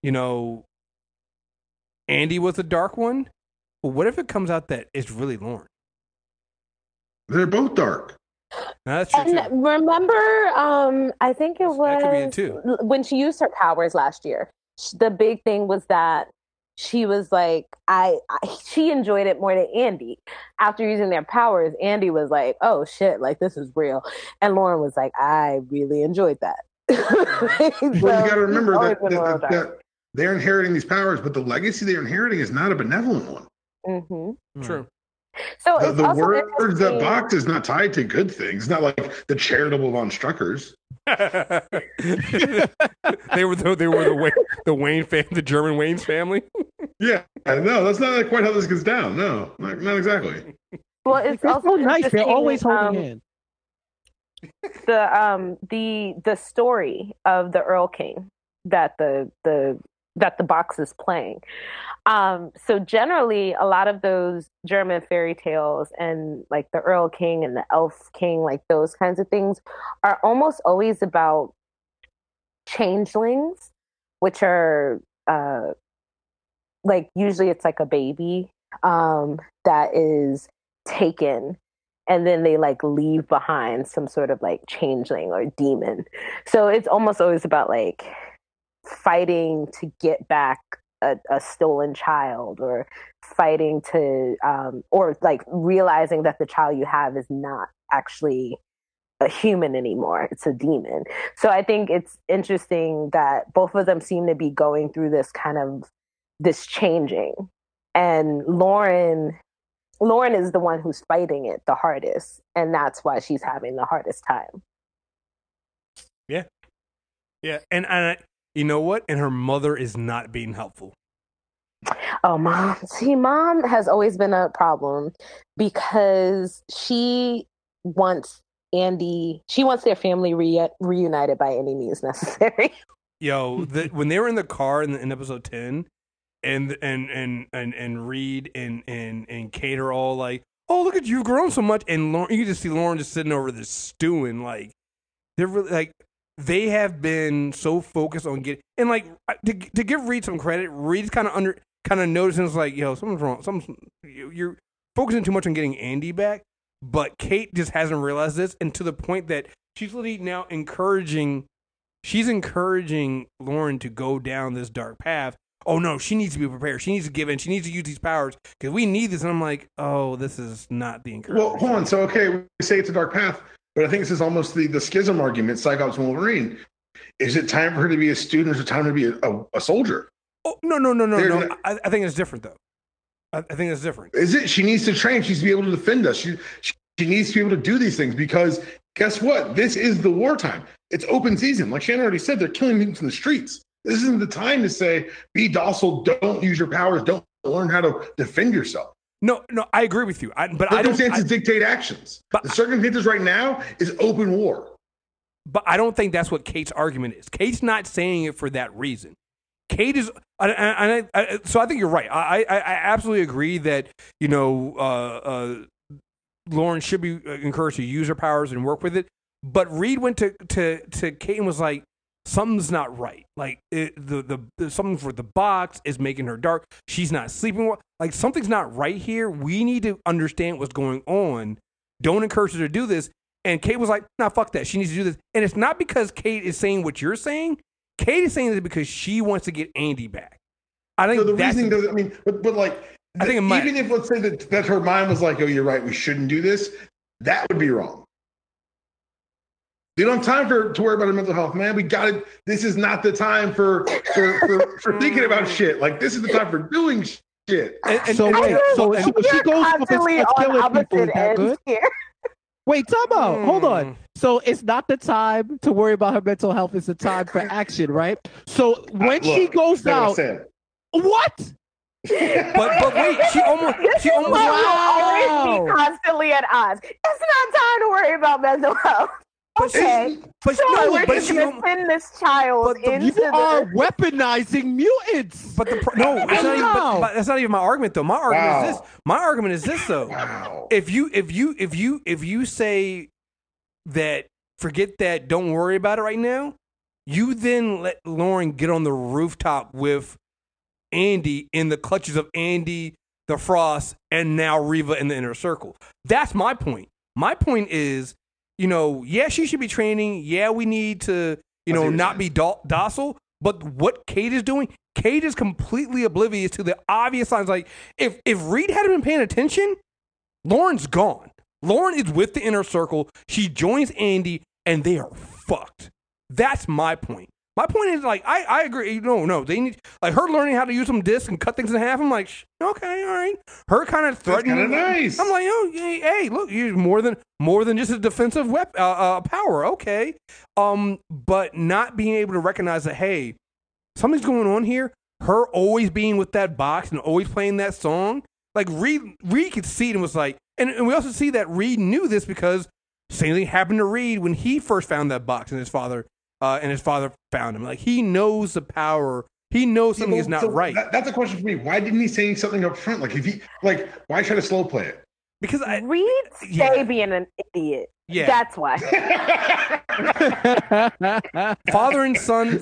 Andy was the dark one. But what if it comes out that it's really Lauren? They're both dark. No, that's true. And too. Remember, I think it was when she used her powers last year. The big thing was that she was like, she enjoyed it more than Andy. After using their powers, Andy was like, "Oh shit, like this is real," and Lauren was like, "I really enjoyed that." Well, you got to remember that they're inheriting these powers, but the legacy they're inheriting is not a benevolent one. Mm-hmm. True. So the words that box is not tied to good things. It's not like the charitable Von Struckers. they were the Wayne the German Wayne's family. Yeah, no, that's not quite how this gets down. No, not exactly. Well, it's also nice. They're always holding hands. The story of the Earl King that the box is playing. So generally, a lot of those German fairy tales and like the Earl King and the Elf King, like those kinds of things, are almost always about changelings, which are like usually it's like a baby that is taken. And then they like leave behind some sort of like changeling or demon. So it's almost always about like fighting to get back a stolen child, or fighting to or like realizing that the child you have is not actually a human anymore, it's a demon. So I think it's interesting that both of them seem to be going through this changing, and Lauren is the one who's fighting it the hardest, and that's why she's having the hardest time. Yeah, and you know what? And her mother is not being helpful. Oh, mom. See, mom has always been a problem because she wants she wants their family reunited by any means necessary. Yo, when they were in the car in episode 10, and Reed and Kate are all like, "Oh, look at you, you've grown so much," and Lauren, you can just see Lauren just sitting over this stewing, like they're really like they have been so focused on getting and like to give Reed some credit. Reed's kind of noticing it's like, yo, something's wrong. You're focusing too much on getting Andy back, but Kate just hasn't realized this, and to the point that she's literally now encouraging Lauren to go down this dark path. Oh no, she needs to be prepared. She needs to give in. She needs to use these powers because we need this. And I'm like, oh, this is not the encouragement. Well, hold on. So, okay, we say it's a dark path, but I think this is almost the schism argument, Cyclops and Wolverine. Is it time for her to be a student or is it time to be a soldier? Oh, no. I think it's different, though. I think it's different. Is it? She needs to train. She needs to be able to defend us. She needs to be able to do these things because guess what? This is the wartime. It's open season. Like Shannon already said, they're killing people in the streets. This isn't the time to say, be docile, don't use your powers, don't learn how to defend yourself. No, I agree with you. But circumstances dictate actions. But the circumstances right now is open war. But I don't think that's what Kate's argument is. Kate's not saying it for that reason. Kate is, so I think you're right. I absolutely agree that, Lauren should be encouraged to use her powers and work with it. But Reed went to Kate and was like, something's not right. Like the something for the box is making her dark. She's not sleeping well. Like something's not right here. We need to understand what's going on. Don't encourage her to do this. And Kate was like, nah, fuck that. She needs to do this. And it's not because Kate is saying what you're saying. Kate is saying this because she wants to get Andy back. I think the reasoning doesn't. I mean, but like, I think even if let's say that her mind was like, oh, you're right, we shouldn't do this. That would be wrong. You don't have time to worry about her mental health, man. We got it. This is not the time for thinking about shit. Like this is the time for doing shit. So she goes constantly on opposite ends here. Wait, time out. Hold on. So it's not the time to worry about her mental health. It's the time for action, right? So when she goes out, what? but wait, she almost always be constantly at odds. It's not time to worry about mental health. Okay, we're just gonna send this child into you are weaponizing mutants. But that's not even my argument, though. My argument is this, though. Wow. If you say that, forget that, don't worry about it right now, you then let Lauren get on the rooftop with Andy in the clutches of Andy, the Frost, and now Reva in the inner circle. That's my point. My point is, yeah, she should be training. Yeah, we need to, not be docile. But what Kate is doing, Kate is completely oblivious to the obvious signs. Like, if Reed hadn't been paying attention, Lauren's gone. Lauren is with the inner circle. She joins Andy, and they are fucked. That's my point. My point is, like, I agree. No, they need, like, her learning how to use some discs and cut things in half. I'm like, okay, all right. Her kind of threatening. That's kind of nice. I'm like, oh, hey, look, you're more than just a defensive power. Okay, but not being able to recognize that, hey, something's going on here. Her always being with that box and always playing that song. Like Reed could see it and was like, and we also see that Reed knew this because same thing happened to Reed when he first found that box and his father found him. Like, he knows the power. He knows something is not right. That's a question for me. Why didn't he say something up front? Like, why try to slow play it? Because Reed's being an idiot. Yeah, that's why. Father and son.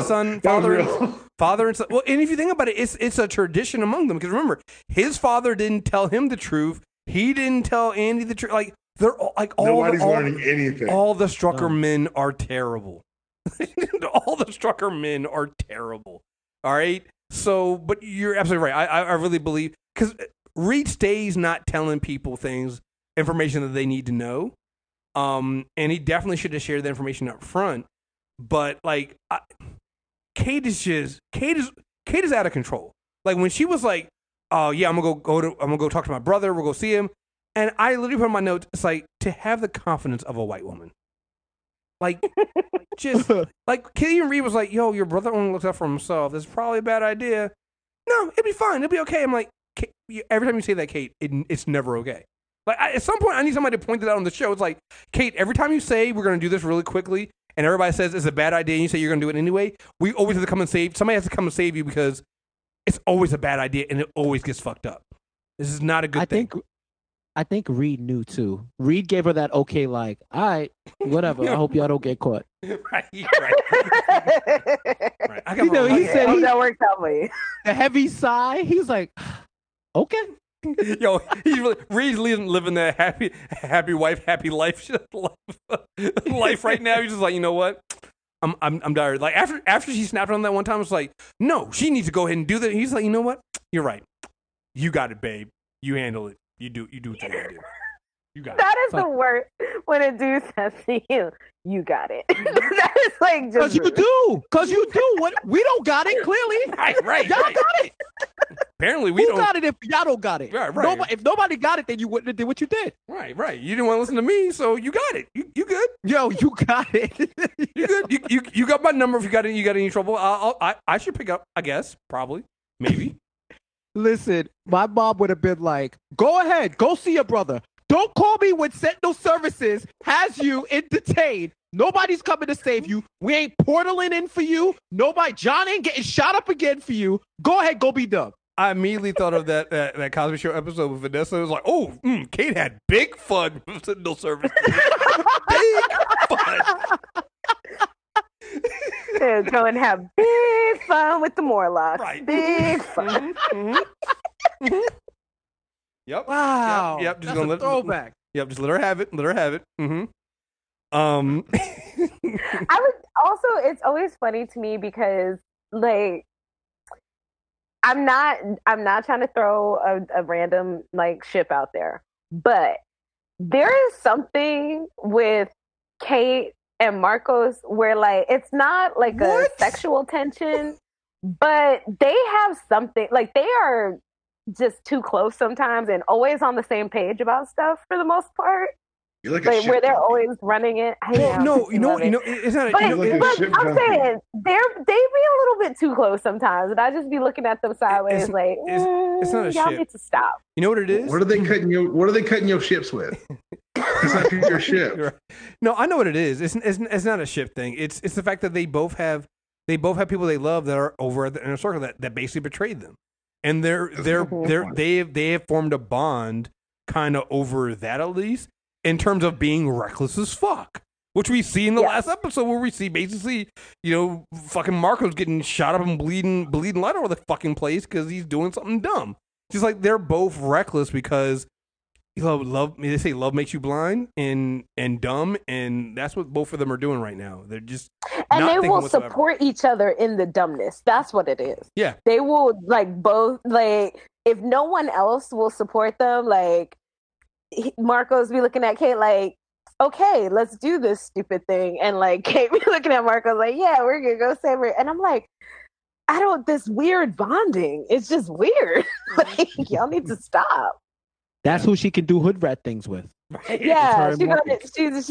Well, and if you think about it, it's a tradition among them. Because remember, his father didn't tell him the truth. He didn't tell Andy the truth. Like, they're like nobody's learning anything. All the Strucker men are terrible. All the Strucker men are terrible. All right. So, but you're absolutely right. I really believe, because Reed stays not telling people information that they need to know. And he definitely should have shared the information up front. But like, Kate is out of control. Like, when she was like, "Oh yeah, I'm gonna go talk to my brother. We'll go see him." And I literally put in my notes, it's like, to have the confidence of a white woman. Like, just like Killian Reed was like, "Yo, your brother only looks out for himself. This is probably a bad idea." no, it'll be fine. It'll be okay. I'm like, every time you say that, Kate, it's never okay. Like, at some point, I need somebody to point that out on the show. It's like, Kate, every time you say we're going to do this really quickly, and everybody says it's a bad idea, and you say you're going to do it anyway, we always have to come and save. Somebody has to come and save you because it's always a bad idea, and it always gets fucked up. This is not a good thing. I think Reed knew too. Reed gave her that okay, like, all right, whatever. I hope y'all don't get caught. Right. I You know, he said that worked out for you. a heavy sigh. He was like, okay. Yo, he's really Reed's living that happy wife, happy life life right now. He's just like, you know what? I'm tired. Like after she snapped on that one time, it's like, no, she needs to go ahead and do that. He's like, you know what? You're right. You got it, babe. You handle it. You do what you gotta do. You got that it. That is the worst when a dude says to you, you got it. That is like just because you do. Because you do. What we don't got it, clearly. Right. Y'all got it. Apparently we Who don't got it if y'all don't got it? Right. If nobody got it, then you wouldn't have did what you did. Right. You didn't want to listen to me, so you got it. You good. Yo, you got it. You good. You got my number. If you got any trouble, I should pick up, I guess. Probably. Maybe. Listen, my mom would have been like, go ahead, go see your brother. Don't call me when Sentinel Services has you entertained. Nobody's coming to save you. We ain't portaling in for you. John ain't getting shot up again for you. Go ahead, go be dumb. I immediately thought of that Cosby Show episode with Vanessa. It was like, oh, Kate had big fun with Sentinel Services. Big fun. Go and have big fun with the Morlocks. Right. Big fun. Yep. Wow. Yep. Just That's a throwback. Yep. Just let her have it. Mm-hmm. I was also. It's always funny to me because, like, I'm not trying to throw a random like ship out there, but there is something with Kate and Marcos where like it's not like a sexual tension, but they have something like they are just too close sometimes and always on the same page about stuff for the most part. You're like where they're always running it. It's not. But I'm saying they be a little bit too close sometimes, and I just be looking at them sideways, it's not a y'all ship. Need to stop. You know what it is? What are they cutting your ships with? It's not your ship. Right. No, I know what it is. It's not a ship thing. It's the fact that they both have people they love that are over in a circle that basically betrayed them, and they have formed a bond kind of over that at least. In terms of being reckless as fuck, which we see in the last episode where we see basically, fucking Marcos getting shot up and bleeding light all over the fucking place because he's doing something dumb. Just like they're both reckless because love. They say love makes you blind and dumb, and that's what both of them are doing right now. They're just they will support each other in the dumbness. That's what it is. Yeah, they will both if no one else will support them Marcos be looking at Kate like, okay, let's do this stupid thing. And Kate be looking at Marcos like, yeah, we're going to go save her. And I'm like, this weird bonding. It's just weird. Y'all need to stop. That's who she can do hood rat things with. Yeah, she goes to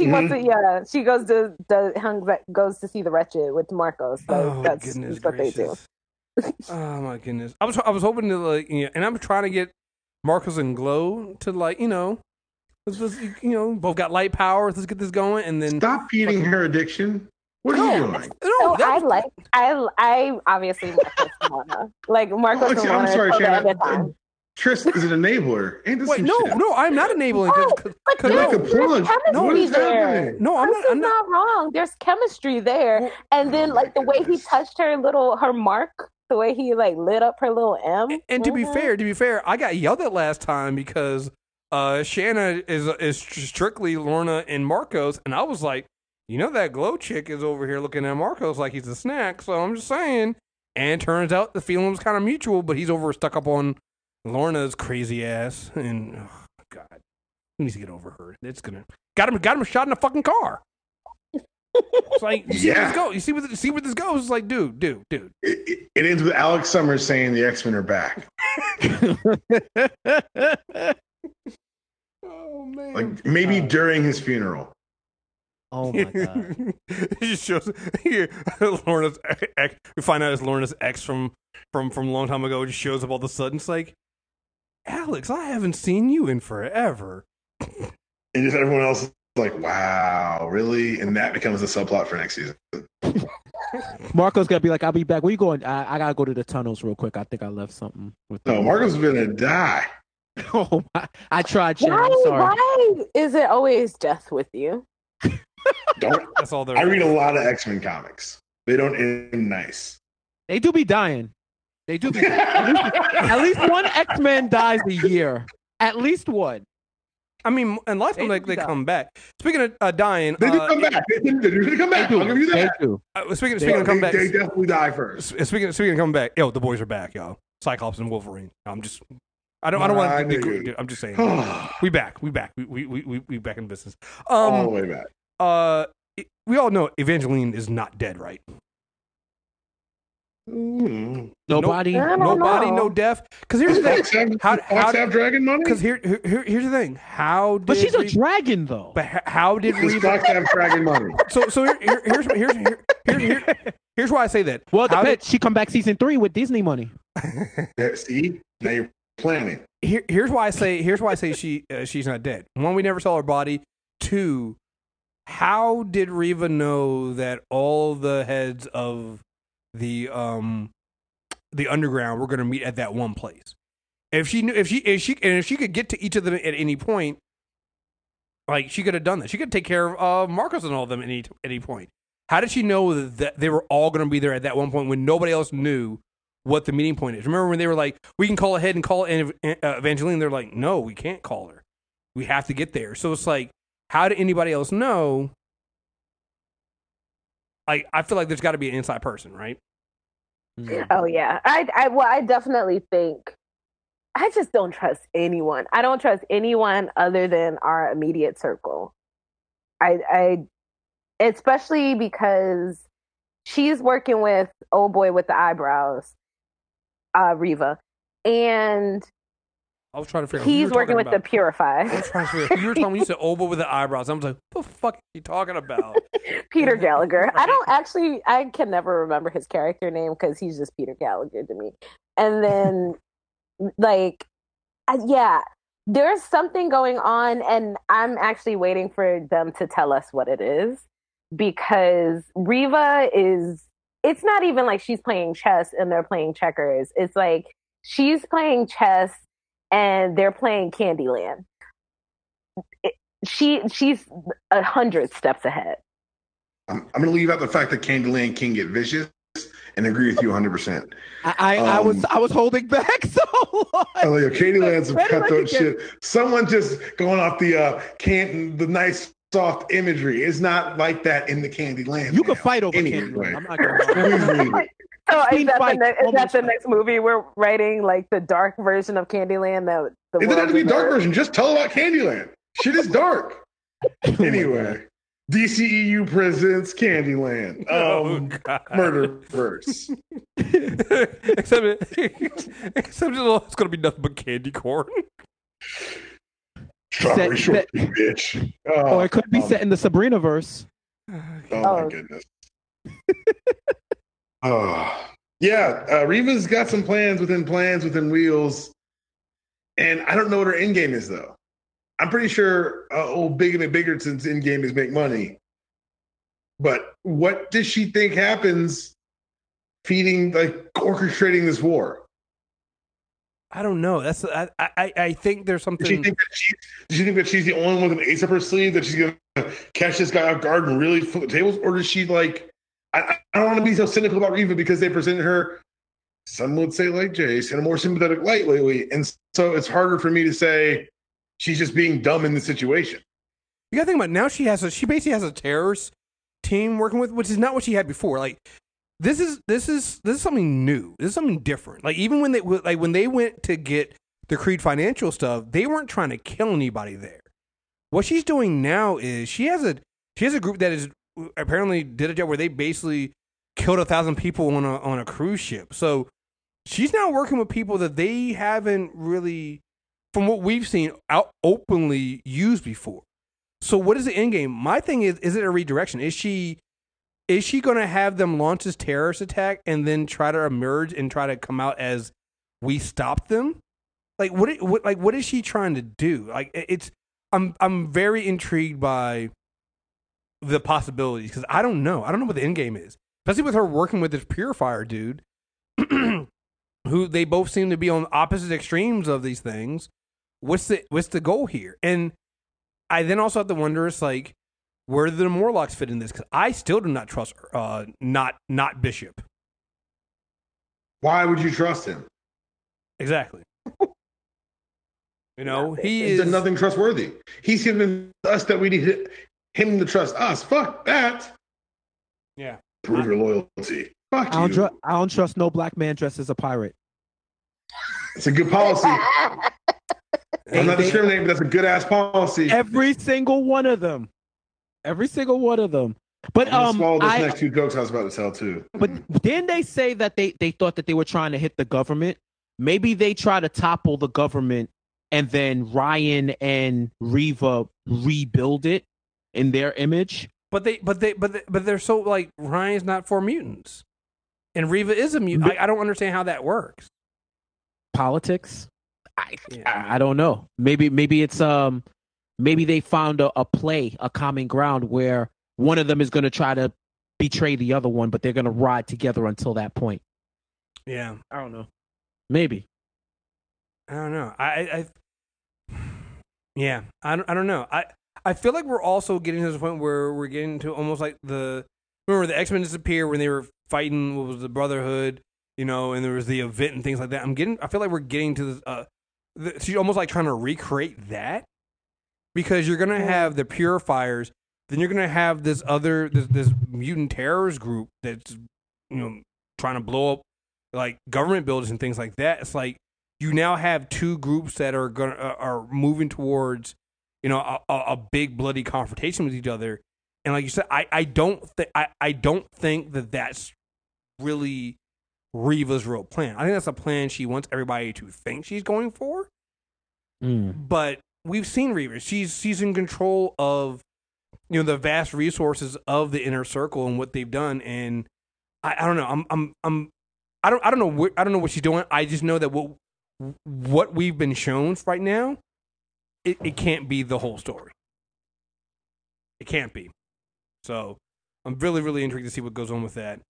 see the Wretched with Marcos. That's what they do. Oh my goodness. I was hoping to and I'm trying to get Marcos and Glow to let's both got light powers. Let's get this going, and then stop feeding her addiction. What are you doing? No, I obviously Marcos and Lorna. Marcos and Lorna. I'm sorry, Shannon. Triss is an enabler. Ain't this no, I'm not enabling. Chemistry there. No, I'm not wrong. There's chemistry there, and then the way he touched her mark. The way he lit up her little M. And to be fair, I got yelled at last time because Shanna is strictly Lorna and Marcos, and I was like, that Glow chick is over here looking at Marcos like he's a snack. So I'm just saying. And turns out the feeling was kind of mutual, but he's stuck up on Lorna's crazy ass, and oh God, he needs to get over her. It's gonna got him shot in a fucking car. It's like, you see where this goes? You see where this goes? It's like, dude. It ends with Alex Summers saying the X-Men are back. Oh man! Maybe during his funeral. Oh my god. It just shows here Lorna's ex. We find out it's Lorna's ex from a long time ago. It just shows up all of a sudden. It's like, Alex, I haven't seen you in forever. And just everyone else is like, wow, really? And that becomes the subplot for next season. Marco's gonna be like, I'll be back. Where you going? I gotta go to the tunnels real quick. I think I left something with No, Marco's gonna die. Oh my, I tried, Shannon. I'm sorry. Why is it always death with you? That's all there I is. read a lot of X-Men comics. They don't end nice. They do be dying. They do be at least one X-Men dies a year. At least one. I mean, and lots of them they come back. Speaking of dying, They do come back. They do come back. I'll give you that. They do. Speaking of come back, They definitely die first. Speaking of coming back, yo, the boys are back, yo. Cyclops and Wolverine. I don't want to. I'm just saying. we back. We back in business. All the way back. We all know Evangeline is not dead, right? Nobody. No death. Because here's the thing. How have dragon money? Because here's the thing. How did? But she's a dragon, though. But how did Does Fox have dragon money? So here's why I say that. Well, she come back season 3 with Disney money. Yeah, see, now you're planning. Here's why I say she's not dead. One, we never saw her body. Two, how did Reva know that all the heads of the underground were going to meet at that one place? If she could get to each of them at any point, like she could have done that. She could take care of Marcos and all of them at any point. How did she know that they were all going to be there at that one point when nobody else knew what the meeting point is? Remember when they were like, we can call ahead and call Evangeline? They're like, no, we can't call her. We have to get there. So it's like, how did anybody else know? I feel like there's got to be an inside person, right? Oh yeah, I definitely think. I just don't trust anyone. I don't trust anyone other than our immediate circle. I especially because she's working with old boy with the eyebrows, Reva, and I was trying to figure out. He's working with the Purify. I was trying to figure out. You were talking when you said old boy with the eyebrows. I was like, what the fuck are you talking about? Peter Gallagher. I can never remember his character name because he's just Peter Gallagher to me. And then, there's something going on, and I'm actually waiting for them to tell us what it is, because Reva it's not even like she's playing chess and they're playing checkers. It's like she's playing chess and they're playing Candyland. She's 100 steps ahead. I'm going to leave out the fact that Candyland can get vicious and agree with you 100%. I was holding back so long. Candyland's some cutthroat shit. Someone just going off the nice soft imagery. It's not like that in the Candyland. You could fight over Candyland. I'm not gonna So is that the next movie we're writing, like the dark version of Candyland? It doesn't have to be a dark version. Just tell about Candyland. Shit is dark. Anyway, DCEU presents Candyland. Murderverse. except it's going to be nothing but candy corn. Strawberry shortcake, bitch. Or it could be set in the Sabrina verse. Oh my goodness. Reva's got some plans within wheels, and I don't know what her end game is though. I'm pretty sure Biggerton's end game is make money, but what does she think happens orchestrating this war? I don't know. That's I think there's something. Does she think that she's the only one with an ace up her sleeve, that she's gonna catch this guy off guard and really flip the tables, or does she I don't want to be so cynical about Reva because they presented her, some would say like Jace, in a more sympathetic light lately. And so it's harder for me to say she's just being dumb in the situation. You got to think about it. Now she basically has a terrorist team working with, which is not what she had before. Like this is something new. This is something different. Like even when they went to get the Creed Financial stuff, they weren't trying to kill anybody there. What she's doing now is she has a group that is apparently did a job where they basically killed 1,000 people on a cruise ship. So she's now working with people that they haven't really, from what we've seen, out openly used before. So what is the end game? My thing is it a redirection? Is she going to have them launch this terrorist attack and then try to emerge and try to come out as we stopped them? Like what is she trying to do? Like I'm very intrigued by the possibilities because I don't know what the end game is, especially with her working with this purifier dude, who they both seem to be on opposite extremes of these things. What's the goal here? And I then also have to wonder, it's like, where do the Morlocks fit in this? Because I still do not trust not Bishop. Why would you trust him? Exactly. He's done nothing trustworthy. He's convinced us that we need him to trust us. Fuck that. Yeah. Prove your loyalty. Fuck you. I don't trust no black man dressed as a pirate. It's a good policy. I'm not discriminating, but that's a good ass policy. Every single one of them. But swallow those next two jokes I was about to tell too. But didn't they say that they thought that they were trying to hit the government? Maybe they try to topple the government and then Ryan and Reva rebuild it in their image. But they're so like Ryan's not for mutants, and Reva is a mutant. I don't understand how that works. Politics. I don't know. Maybe it's maybe they found a common ground where one of them is going to try to betray the other one, but they're going to ride together until that point. Yeah, I don't know. Maybe. I don't know. I don't know. I feel like we're also getting to this point where we're getting to almost like remember the X-Men disappeared when they were fighting what was the Brotherhood, and there was the event and things like that. I feel like we're getting to this. She's almost like trying to recreate that because you're gonna have the Purifiers, then you're gonna have this mutant terrorist group that's trying to blow up like government buildings and things like that. It's like you now have two groups that are moving towards a big bloody confrontation with each other, and like you said, I don't think that that's really Reva's real plan. I think that's a plan she wants everybody to think she's going for. But we've seen Reva; she's in control of the vast resources of the inner circle and what they've done, and I don't know. I don't know what she's doing. I just know that what we've been shown right now, it can't be the whole story. It can't be. So I'm really, really intrigued to see what goes on with that.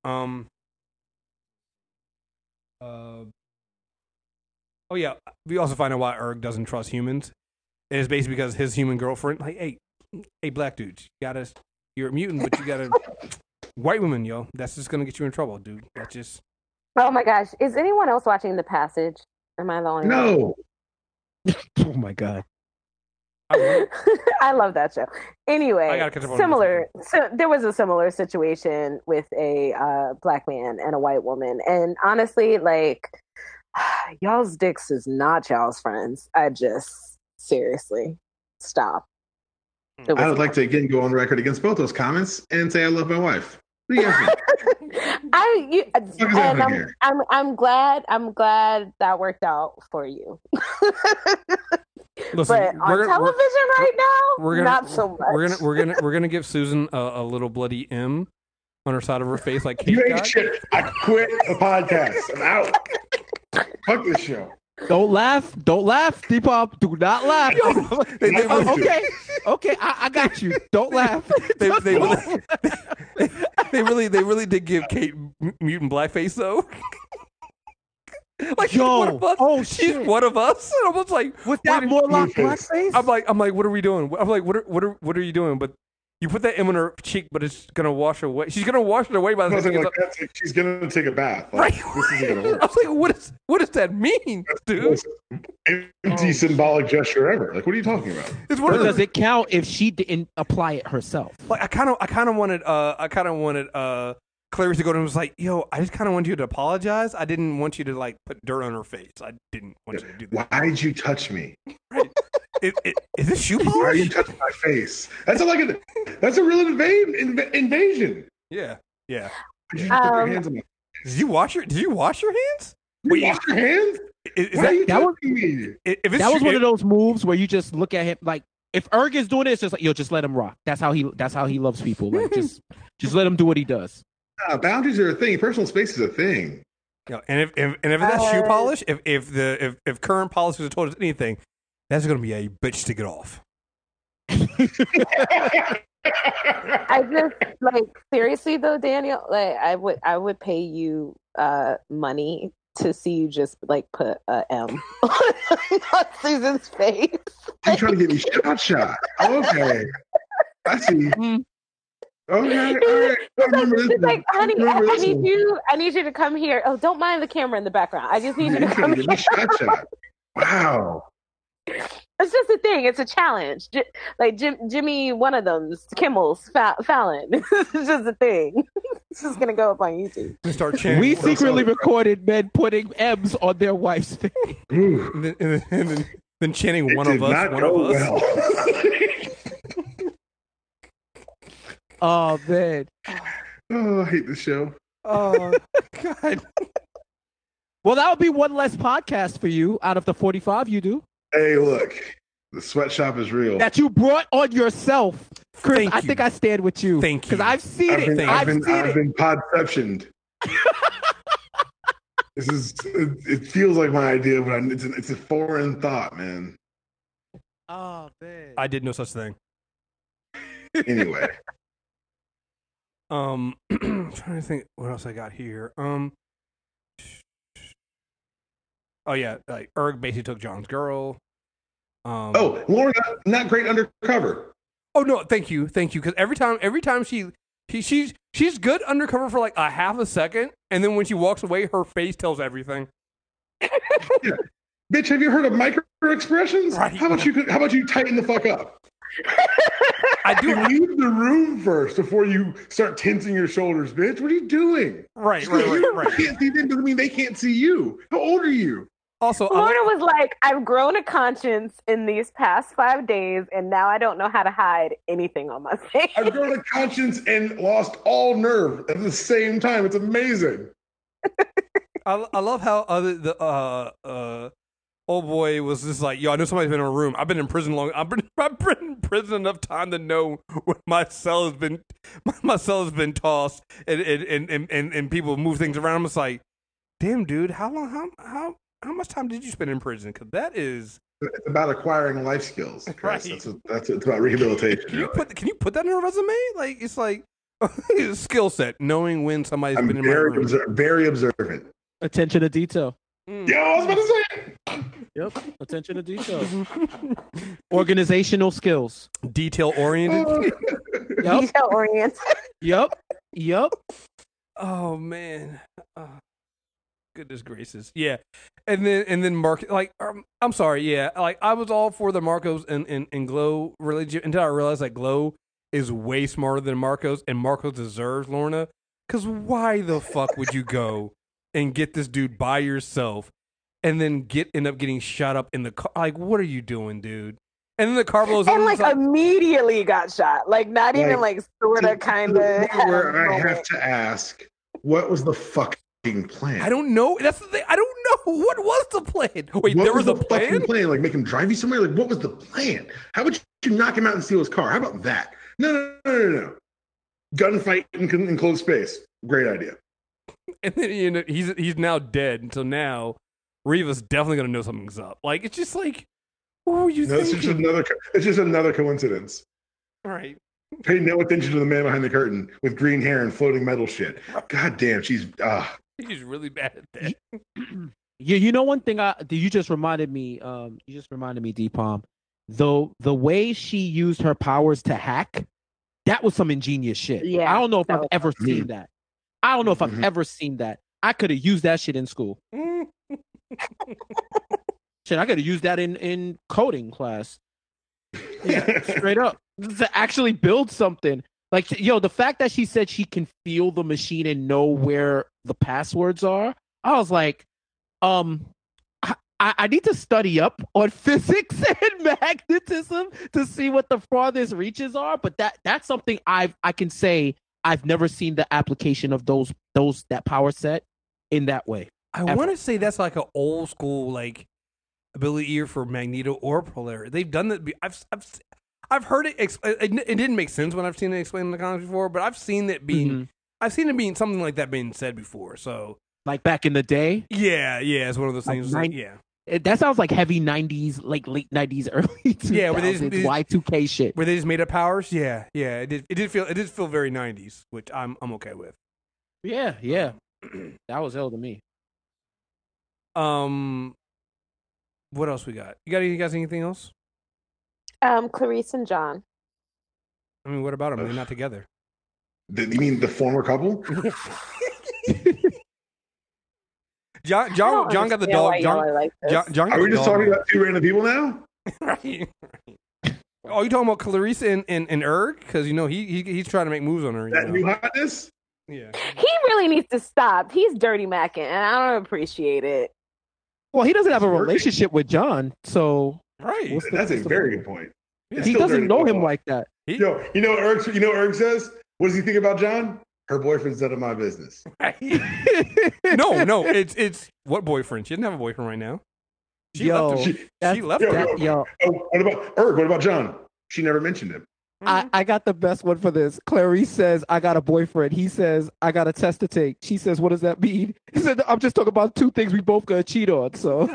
Oh yeah, we also find out why Erg doesn't trust humans. And it's basically because his human girlfriend, like, hey, black dude, you're a mutant, but you gotta white woman, yo. That's just gonna get you in trouble, dude. That's just. Oh my gosh, is anyone else watching The Passage? Am I the only one? No. Oh my god. I love that show. Anyway, So there was a similar situation with a black man and a white woman, and honestly, like, y'all's dicks is not y'all's friends. I just seriously stop. I would like to again go on record against both those comments and say I love my wife. What do you guys think? I'm glad that worked out for you. Listen, but on television right now, not so much. We're gonna give Susan a little bloody M on her side of her face, like Kate you ain't got. Shit. I quit the podcast. I'm out. Fuck this show. Don't laugh, Depop. Do not laugh. Okay, I got you. Don't laugh. They really did give Kate mutant blackface though. Like, yo, she's one of us. And I was like, was that Morlock blackface? I'm like, what are we doing? I'm like, what are you doing? But you put that M on her cheek, but it's gonna wash away. She's gonna wash it away by the time she's gonna take a bath. Like, right? This isn't gonna work. I was like, what does that mean, dude? Empty symbolic gesture ever. Like, what are you talking about? Does it count if she didn't apply it herself? Like, I kind of wanted Clarice to go to him and was like, yo, I just kind of want you to apologize. I didn't want you to like put dirt on her face. I didn't want you to do that. Why did you touch me? Right. Is this shoe polish? Why are you touching my face? That's a real invasion. Yeah. Did you put your hands on my face? Did you wash your hands? Wait, you wash your hands? Why are you touching me? That was one of those moves where you just look at him like if Erg is doing it, it's just like, yo, just let him rock. That's how he loves people. Like just let him do what he does. Boundaries are a thing. Personal space is a thing. And if that's shoe polish, if current policies have told us anything, that's going to be a bitch to get off. I just like seriously though, Daniel. Like I would pay you money to see you just like put a M on Susan's face. You trying to get me shot? Okay, I see. Okay, all right. It's like, honey, I need you to come here. Oh, don't mind the camera in the background. I just need you to come here. Shot. Wow. It's just a thing. It's a challenge. Like Jimmy, one of them's Kimmel's Fallon. It's just a thing. It's just gonna go up on YouTube. We secretly recorded men putting M's on their wife's face. and then chanting one of us. Well. Oh man. Oh, I hate this show. Oh God. Well, that would be one less podcast for you out of the 45 you do. Hey, look, the sweatshop is real. That you brought on yourself, Chris. Thank I you. think I stand with you. Thank you. Because I've seen it. I've been podceptioned. It feels like my idea, but it's a foreign thought, man. Oh man. I did no such thing. Anyway. I'm trying to think what else I got here. Oh yeah, like Erg basically took John's girl. Lorna, not great undercover. Oh no, thank you, because every time she's good undercover for like a half a second, and then when she walks away, her face tells everything. Yeah. Bitch, have you heard of micro expressions? Right. How about you tighten the fuck up? I do leave the room first before you start tensing your shoulders, bitch. What are you doing? Right. You can't see them doesn't mean they can't see you. How old are you? Also, Lorna was like, I've grown a conscience in these past 5 days, and now I don't know how to hide anything on my face. I've grown a conscience and lost all nerve at the same time. It's amazing. I love how the old boy was just like, yo, I know somebody's been in a room. I've been in prison long. I've been in prison enough time to know when my cell has been tossed and people move things around. I'm just like, damn, dude, how much time did you spend in prison? Because that is. It's about acquiring life skills, Chris. Right. It's about rehabilitation. Can you put that in a resume? Like it's like a skill set, knowing when somebody's been in my room. Very observant. Attention to detail. Yeah, I was about to say it. Yep. Attention to detail. Organizational skills. Detail oriented. Yep. Detail oriented. Yep. Oh man. Goodness gracious. Yeah. And then Mark, like, I'm sorry. Yeah. Like I was all for the Marcos and Glow religion until I realized like Glow is way smarter than Marcos and Marcos deserves Lorna. Cause why the fuck would you go and get this dude by yourself and then end up getting shot up in the car? Like, what are you doing, dude? And then the car blows up. And like immediately got shot. Like not even like sort of kind of. Where I have to ask, what was the fucking plan? I don't know. That's the thing. I don't know. What was the plan? Wait, there was a plan? Like make him drive you somewhere? Like what was the plan? How about you knock him out and steal his car? How about that? No. Gunfight in closed space. Great idea. And then he's now dead. Until now, Reva's definitely gonna know something's up. Like it's just like, what were you thinking? It's just another coincidence. Right. Pay no attention to the man behind the curtain with green hair and floating metal shit. God damn, she's really bad at that. You know one thing you just reminded me. Deepalm. Though the way she used her powers to hack, that was some ingenious shit. Yeah, I don't know if I've ever seen that. I could have used that shit in school. Shit, I could have used that in coding class. Yeah, straight up to actually build something. Like, yo, the fact that she said she can feel the machine and know where the passwords are, I was like, I need to study up on physics and magnetism to see what the farthest reaches are. But that's something I can say I've never seen the application of that power set in that way. I want to say that's like an old school like ability for Magneto or Polaris. They've done that. I've heard it. It didn't make sense when I've seen it explained in the comics before, but I've seen it being something like that being said before. So like back in the day. Yeah, it's one of those things. That sounds like heavy '90s, like late '90s, early 2000s. Yeah, where Y2K shit. Where they just made up powers. Yeah. It did feel very '90s, which I'm okay with. Yeah. That was hell to me. What else we got? You guys anything else? Clarice and John. I mean, what about them? They're not together. You mean the former couple? John got the dog. John Are we just talking about two random people now? Right. Oh, you talking about Clarice and Erg? Because he's trying to make moves on her. That new hotness. Yeah. He really needs to stop. He's dirty macking, and I don't appreciate it. Well, he doesn't have a relationship with John, so right. That's a very good point. Yeah. He doesn't know him like that. You know Erg says? What does he think about John? Her boyfriend's none of my business. No, it's what boyfriend? She doesn't have a boyfriend right now. She left him. She left him. Oh, what about Erg? What about John? She never mentioned him. I got the best one for this. Clarice says, I got a boyfriend. He says, I got a test to take. She says, what does that mean? He said, I'm just talking about two things we both gonna cheat on. So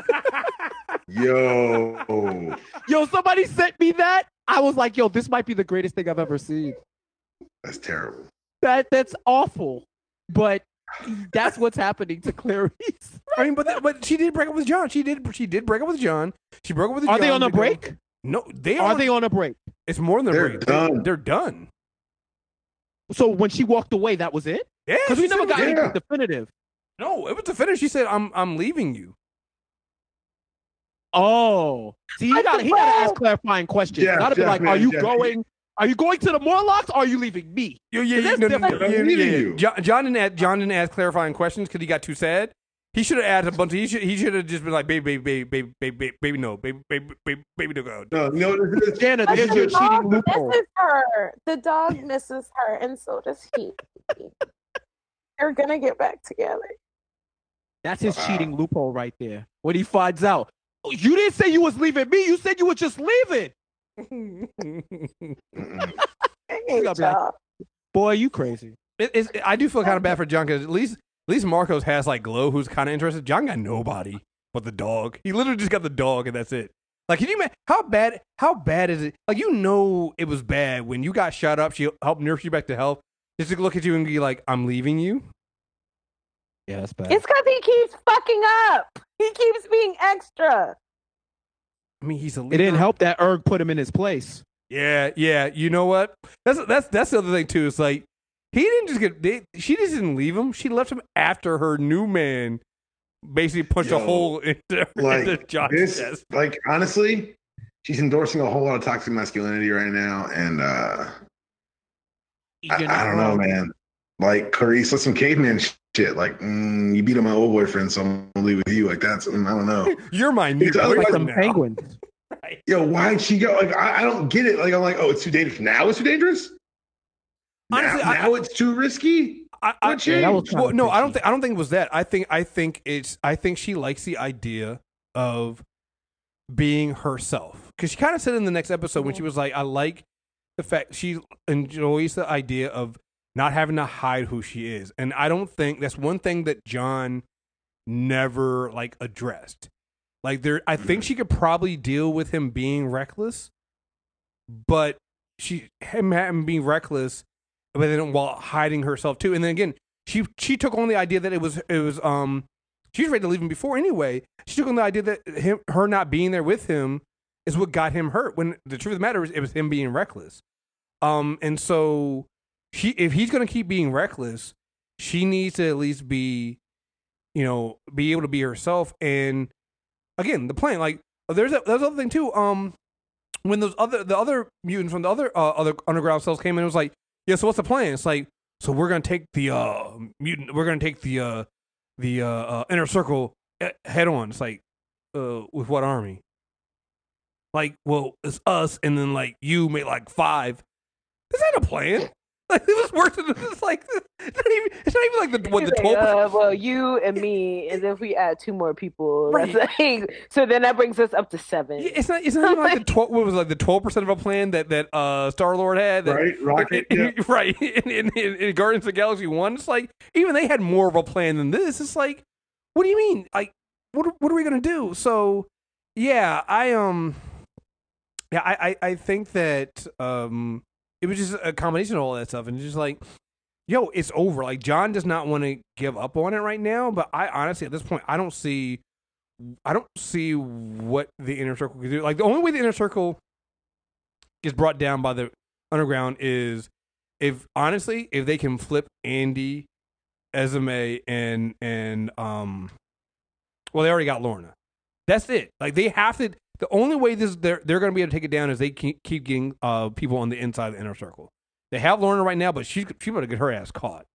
Yo, somebody sent me that. I was like, yo, this might be the greatest thing I've ever seen. That's terrible. That's awful. But that's what's happening to Clarice. I mean, but she did break up with John. She did break up with John. She broke up with John. Are they on a break? No, they are. Are they on a break? It's more than a break. Done. They're done. So when she walked away, that was it? Yeah, because we never got anything definitive. No, it was definitive. She said, "I'm leaving you." Oh, see, he got to ask clarifying questions. Yeah, got to be like, "Are you going? Are you going to the Morlocks? Or are you leaving me?" Yeah. You. John didn't ask clarifying questions because he got too sad. He should have asked a bunch of. He should have just been like, baby, no, baby, no go. No, Jana, this is your cheating loophole. Misses her. The dog misses her, and so does he. They're gonna get back together. That's his cheating loophole right there. When he finds out, oh, you didn't say you was leaving me. You said you were just leaving. Boy, you crazy. I do feel kind of bad for John because at least Marcos has like Glow, who's kind of interested. John got nobody but the dog. He literally just got the dog, and that's it. Like, can you imagine how bad is it? Like, it was bad when you got shot up. She helped nurse you back to health. Just to look at you and be like, "I'm leaving you." Yeah, that's bad. It's because he keeps fucking up. He keeps being extra. I mean, he's a leader. It didn't help that Erg put him in his place. Yeah. You know what? That's the other thing too. It's like he didn't just she just didn't leave him. She left him after her new man basically punched a hole into John's chest. Like, honestly, she's endorsing a whole lot of toxic masculinity right now, and I don't know, man. Like, Clarice, that's some caveman shit. Like, you beat up my old boyfriend, so I'm gonna leave with you. Like, that's, I don't know. You're my new boyfriend like some now. penguins. Right. Yo, why'd she go? Like, I don't get it. Like, I'm like, oh, it's too dangerous. Now it's too dangerous? Honestly, now it's too risky? I don't think it was that. I think she likes the idea of being herself. Because she kind of said in the next episode when she was like, I like the fact she enjoys the idea of not having to hide who she is. And I don't think that's one thing that John never like addressed. Like, I think she could probably deal with him being reckless, but him being reckless, but then while hiding herself too. And then again, she took on the idea that it was she was ready to leave him before anyway. She took on the idea that her not being there with him is what got him hurt. When the truth of the matter is, it was him being reckless. And so if he's going to keep being reckless, she needs to at least be able to be herself. And again, the plan, like, there's other thing too. When the other mutants from the other underground cells came in, it was like, yeah, so what's the plan? It's like, so we're gonna take the inner circle head on. It's like, with what army? Like, well, it's us, and then like you made like 5. This ain't a plan. Like it was worse than it's like it's not even like the He's 12%. well, you and me, and if we add 2 more people, Right. that's like, so then that brings us up to 7. It's not even like the 12. What was it, like the 12% of a plan that Star Lord had, that, Right, Rocket, yeah. right in Guardians of the Galaxy 1. It's like even they had more of a plan than this. It's like, what do you mean? Like, what are we gonna do? So, yeah, I think that it was just a combination of all that stuff, and just like, yo, it's over. Like John does not want to give up on it right now, but I honestly at this point I don't see what the Inner Circle could do. Like the only way the Inner Circle gets brought down by the Underground is if they can flip Andy, Esme, and well, they already got Lorna. That's it. Like they have to. The only way they're going to be able to take it down is they keep getting people on the inside of the Inner Circle. They have Lorna right now, but she better get her ass caught.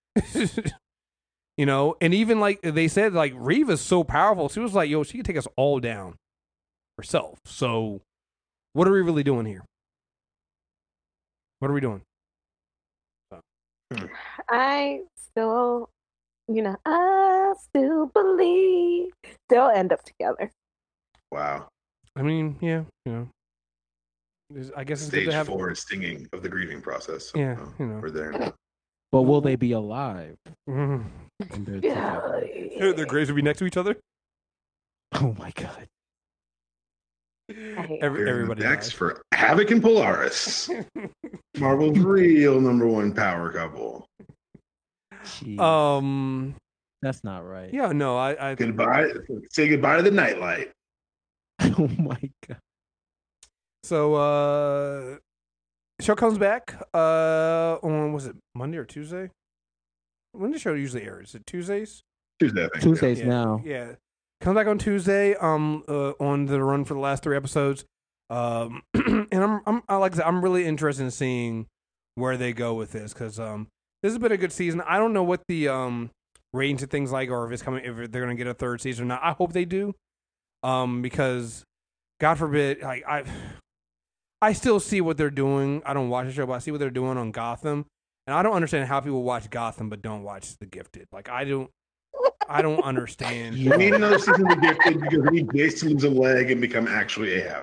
You know, and even like they said, like Reeve is so powerful. She was like, yo, she can take us all down herself. So what are we really doing here? What are we doing? I still, I still believe they'll end up together. Wow. I mean, yeah, I guess it's good Stage to have 4 is stinging of the grieving process. So, Yeah, we're there. But will they be alive? Mhm. when they're Yeah. together? Their graves will be next to each other. Oh my god. Everybody Next dies. for Havoc and Polaris, Marvel's real #1 power couple. Jeez. That's not right. Yeah, no, I Goodbye. Say goodbye to the nightlight. Oh my god. So show comes back on, was it Monday or Tuesday? When does the show usually air? Is it Tuesdays? Tuesday, I think. Tuesdays Yeah, now. Yeah. Comes back on Tuesday, on the run for the last 3 episodes. And I like I said, I'm really interested in seeing where they go with this, because this has been a good season. I don't know what the ratings and things like, or if they're gonna get a 3rd season or not. I hope they do. Because God forbid, like I still see what they're doing. I don't watch the show, but I see what they're doing on Gotham, and I don't understand how people watch Gotham but don't watch The Gifted. Like I don't understand. We need another season of The Gifted because we need Jace to lose a leg and become actually Ahab.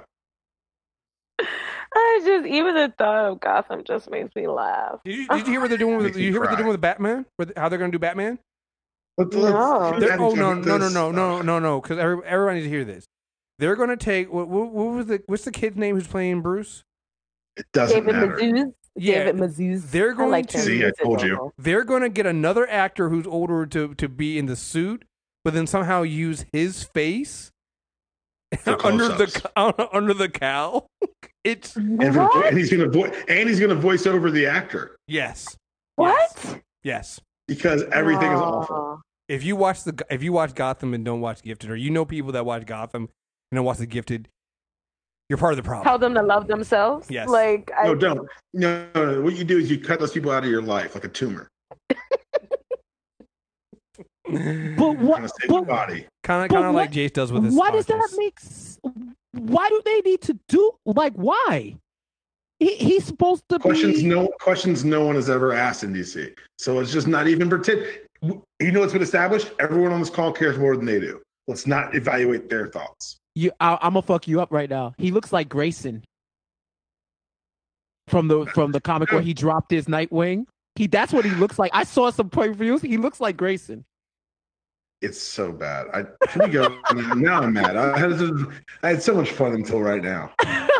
I just, even the thought of Gotham just makes me laugh. Did you hear what they're doing with? Makes Did you me hear what they're cry. doing with Batman? How they're going to do Batman? No. Oh no! Because everyone needs to hear this. They're going to take what's the kid's name who's playing Bruce? It doesn't David matter. Mazouz. Yeah, David Mazouz. they're going like to- him. See, I told you. Adorable. They're going to get another actor who's older to be in the suit, but then somehow use his face For under close-ups. under the cowl. It's And he's gonna voice over the actor yes. What? Yes. because everything is awful. If you watch Gotham and don't watch Gifted, or you know people that watch Gotham and don't watch The Gifted, you're part of the problem. Tell them to love themselves. Yes. Like, No, don't. No. What you do is you cut those people out of your life like a tumor. But Kind what? of save your body. Kind But of like what- Jace does with his. Why does that podcast. make? Why do they need to do? Like, why? He's supposed to Questions be. no one has ever asked in DC. So it's just not even pretend. You know what's been established? Everyone on this call cares more than they do. Let's not evaluate their thoughts. I'm gonna fuck you up right now. He looks like Grayson from the comic where he dropped his Nightwing. That's what he looks like. I saw some previews. He looks like Grayson. It's so bad. Here we go. Now I'm mad. I had so much fun until right now.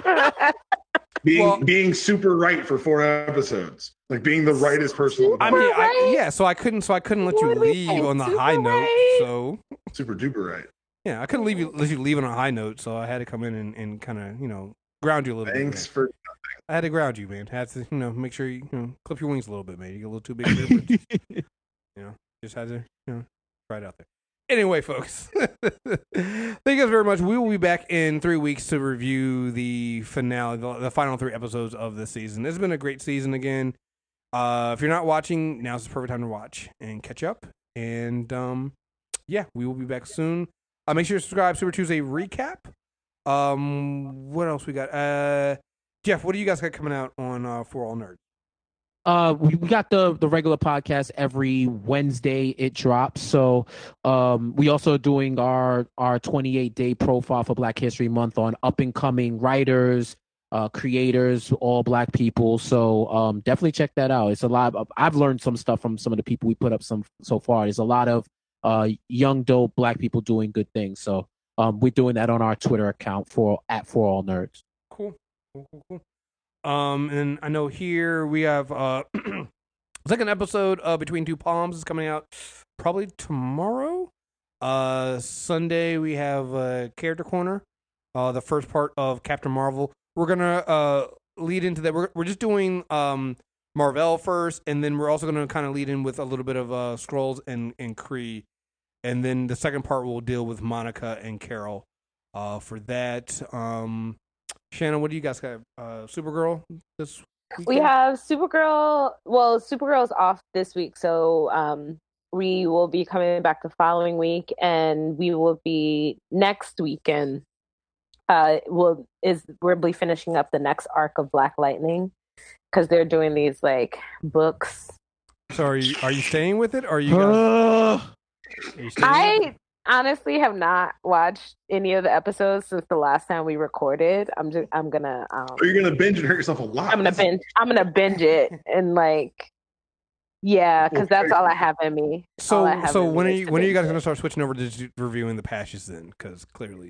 Being super right for 4 episodes, like being the rightest person. On the I planet. mean, so I couldn't let you What do we leave say? on the Super high note. right? So Super duper right. yeah, I couldn't let you leave on a high note. So I had to come in and kind of ground you a little Thanks bit. for. I had to ground you, man. Had to make sure you clip your wings a little bit, man. You get a little too big. For your boots. Just had to try it out there. Anyway, folks, thank you guys very much. We will be back in 3 weeks to review the finale, the final 3 episodes of this season. It's been a great season again. If you're not watching, now's the perfect time to watch and catch up. And we will be back soon. Make sure to subscribe. Super Tuesday recap. What else we got? Jeff, what do you guys got coming out on For All Nerds? We got the regular podcast every Wednesday. It drops. So we also are doing our 28-day profile for Black History Month on up and coming writers, creators, all Black people. So definitely check that out. It's a lot. I've learned some stuff from some of the people we put up so far. There's a lot of young, dope Black people doing good things. So we're doing that on our Twitter account for all nerds. Cool. And I know here we have second episode of Between Two Palms is coming out probably tomorrow. Sunday we have Character Corner, the first part of Captain Marvel. We're gonna lead into that. We're just doing Marvel first, and then we're also gonna kind of lead in with a little bit of Skrulls and Kree, and then the second part will deal with Monica and Carol. For that, Shannon, what do you guys got? Supergirl this weekend? We have Supergirl. Well, Supergirl's off this week, so we will be coming back the following week, and we will be next weekend. We'll be finishing up the next arc of Black Lightning because they're doing these like books. So are you staying with it? Or are you guys? I honestly have not watched any of the episodes since the last time we recorded. I'm gonna. You're gonna binge and hurt yourself a lot. I'm gonna binge it and like, yeah, because that's all I have in me. So when are you guys gonna start switching over to just reviewing the patches then? Because clearly,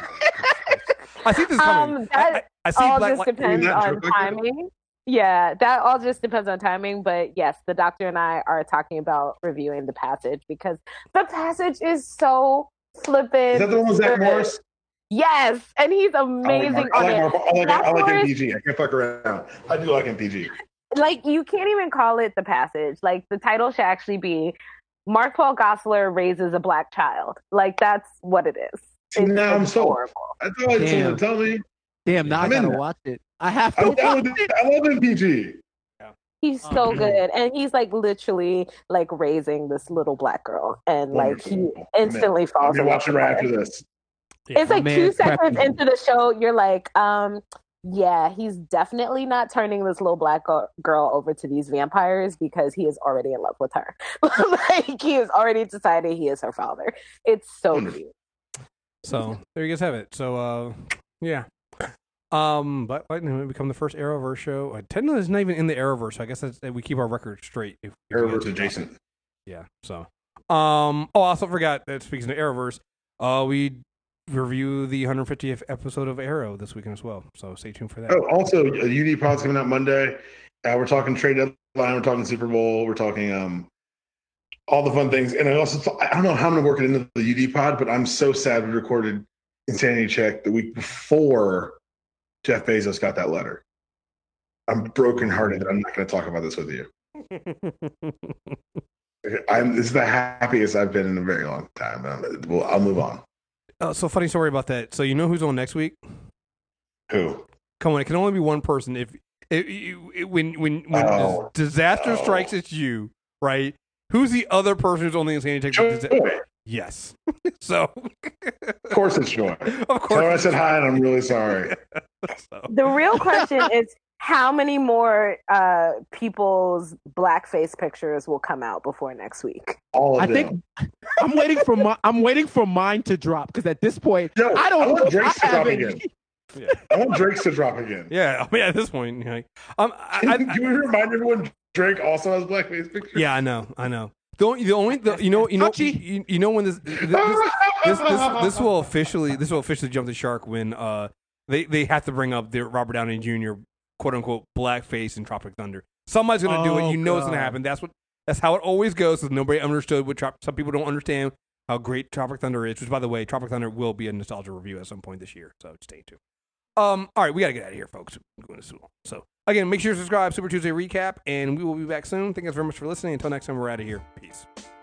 I think this is coming. I see all Black just depends on timing. Yeah, that all just depends on timing. But yes, the doctor and I are talking about reviewing The Passage because The Passage is so flippin'. Is that the one with Zach Morris? Yes, and he's amazing on it. I like him PG. I can't fuck around. I do like him PG. Like, you can't even call it The Passage. Like, the title should actually be Mark Paul Gosselaar Raises a Black Child. Like, that's what it is. Now I'm so horrible. I thought you were tell me. Damn, now I gotta watch it. I have to. I love him PG. He's so good, and he's like literally like raising this little Black girl, and like he instantly falls in love. Watch it right after this. It's like 2 seconds into the show, you're like, yeah, he's definitely not turning this little Black girl over to these vampires because he is already in love with her. Like, he has already decided he is her father. It's so cute. So there you guys have it. So yeah. Black Lightning will become the first Arrowverse show. Technically, it's not even in the Arrowverse. So I guess that's, we keep our record straight. If Arrowverse adjacent. Yeah. So, I also forgot that speaking of Arrowverse, we review the 150th episode of Arrow this weekend as well. So stay tuned for that. Oh, also, UD Pod's coming out Monday. We're talking trade deadline. We're talking Super Bowl. We're talking all the fun things. And I don't know how I'm going to work it into the UD Pod, but I'm so sad we recorded Insanity Check the week before Jeff Bezos got that letter. I'm brokenhearted that I'm not going to talk about this with you. This is the happiest I've been in a very long time. I'll move on. So funny story about that. So you know who's on next week? Who? Come on, it can only be one person. When disaster strikes at you, right? Who's the other person who's on the Insanity Check? Yes. So of course it's Joy. Of course. So I said hi, and I'm really sorry. The real question is how many more people's blackface pictures will come out before next week? All of them. Think I'm waiting for mine to drop because at this point, I want Drake's to drop again. Yeah. I want Drake's to drop again. Yeah, I mean, at this point, can we remind everyone Drake also has blackface pictures? Yeah, I know. You know when this will officially jump the shark when they have to bring up the Robert Downey Jr. quote unquote blackface in Tropic Thunder. Somebody's gonna do it. You know it's gonna happen. That's how it always goes. Because nobody understood some people don't understand how great Tropic Thunder is. Which, by the way, Tropic Thunder will be a nostalgia review at some point this year. So stay tuned. All right, we gotta get out of here, folks. We're going to school. So again, make sure to subscribe. Super Tuesday recap, and we will be back soon. Thank you guys very much for listening. Until next time, we're out of here. Peace.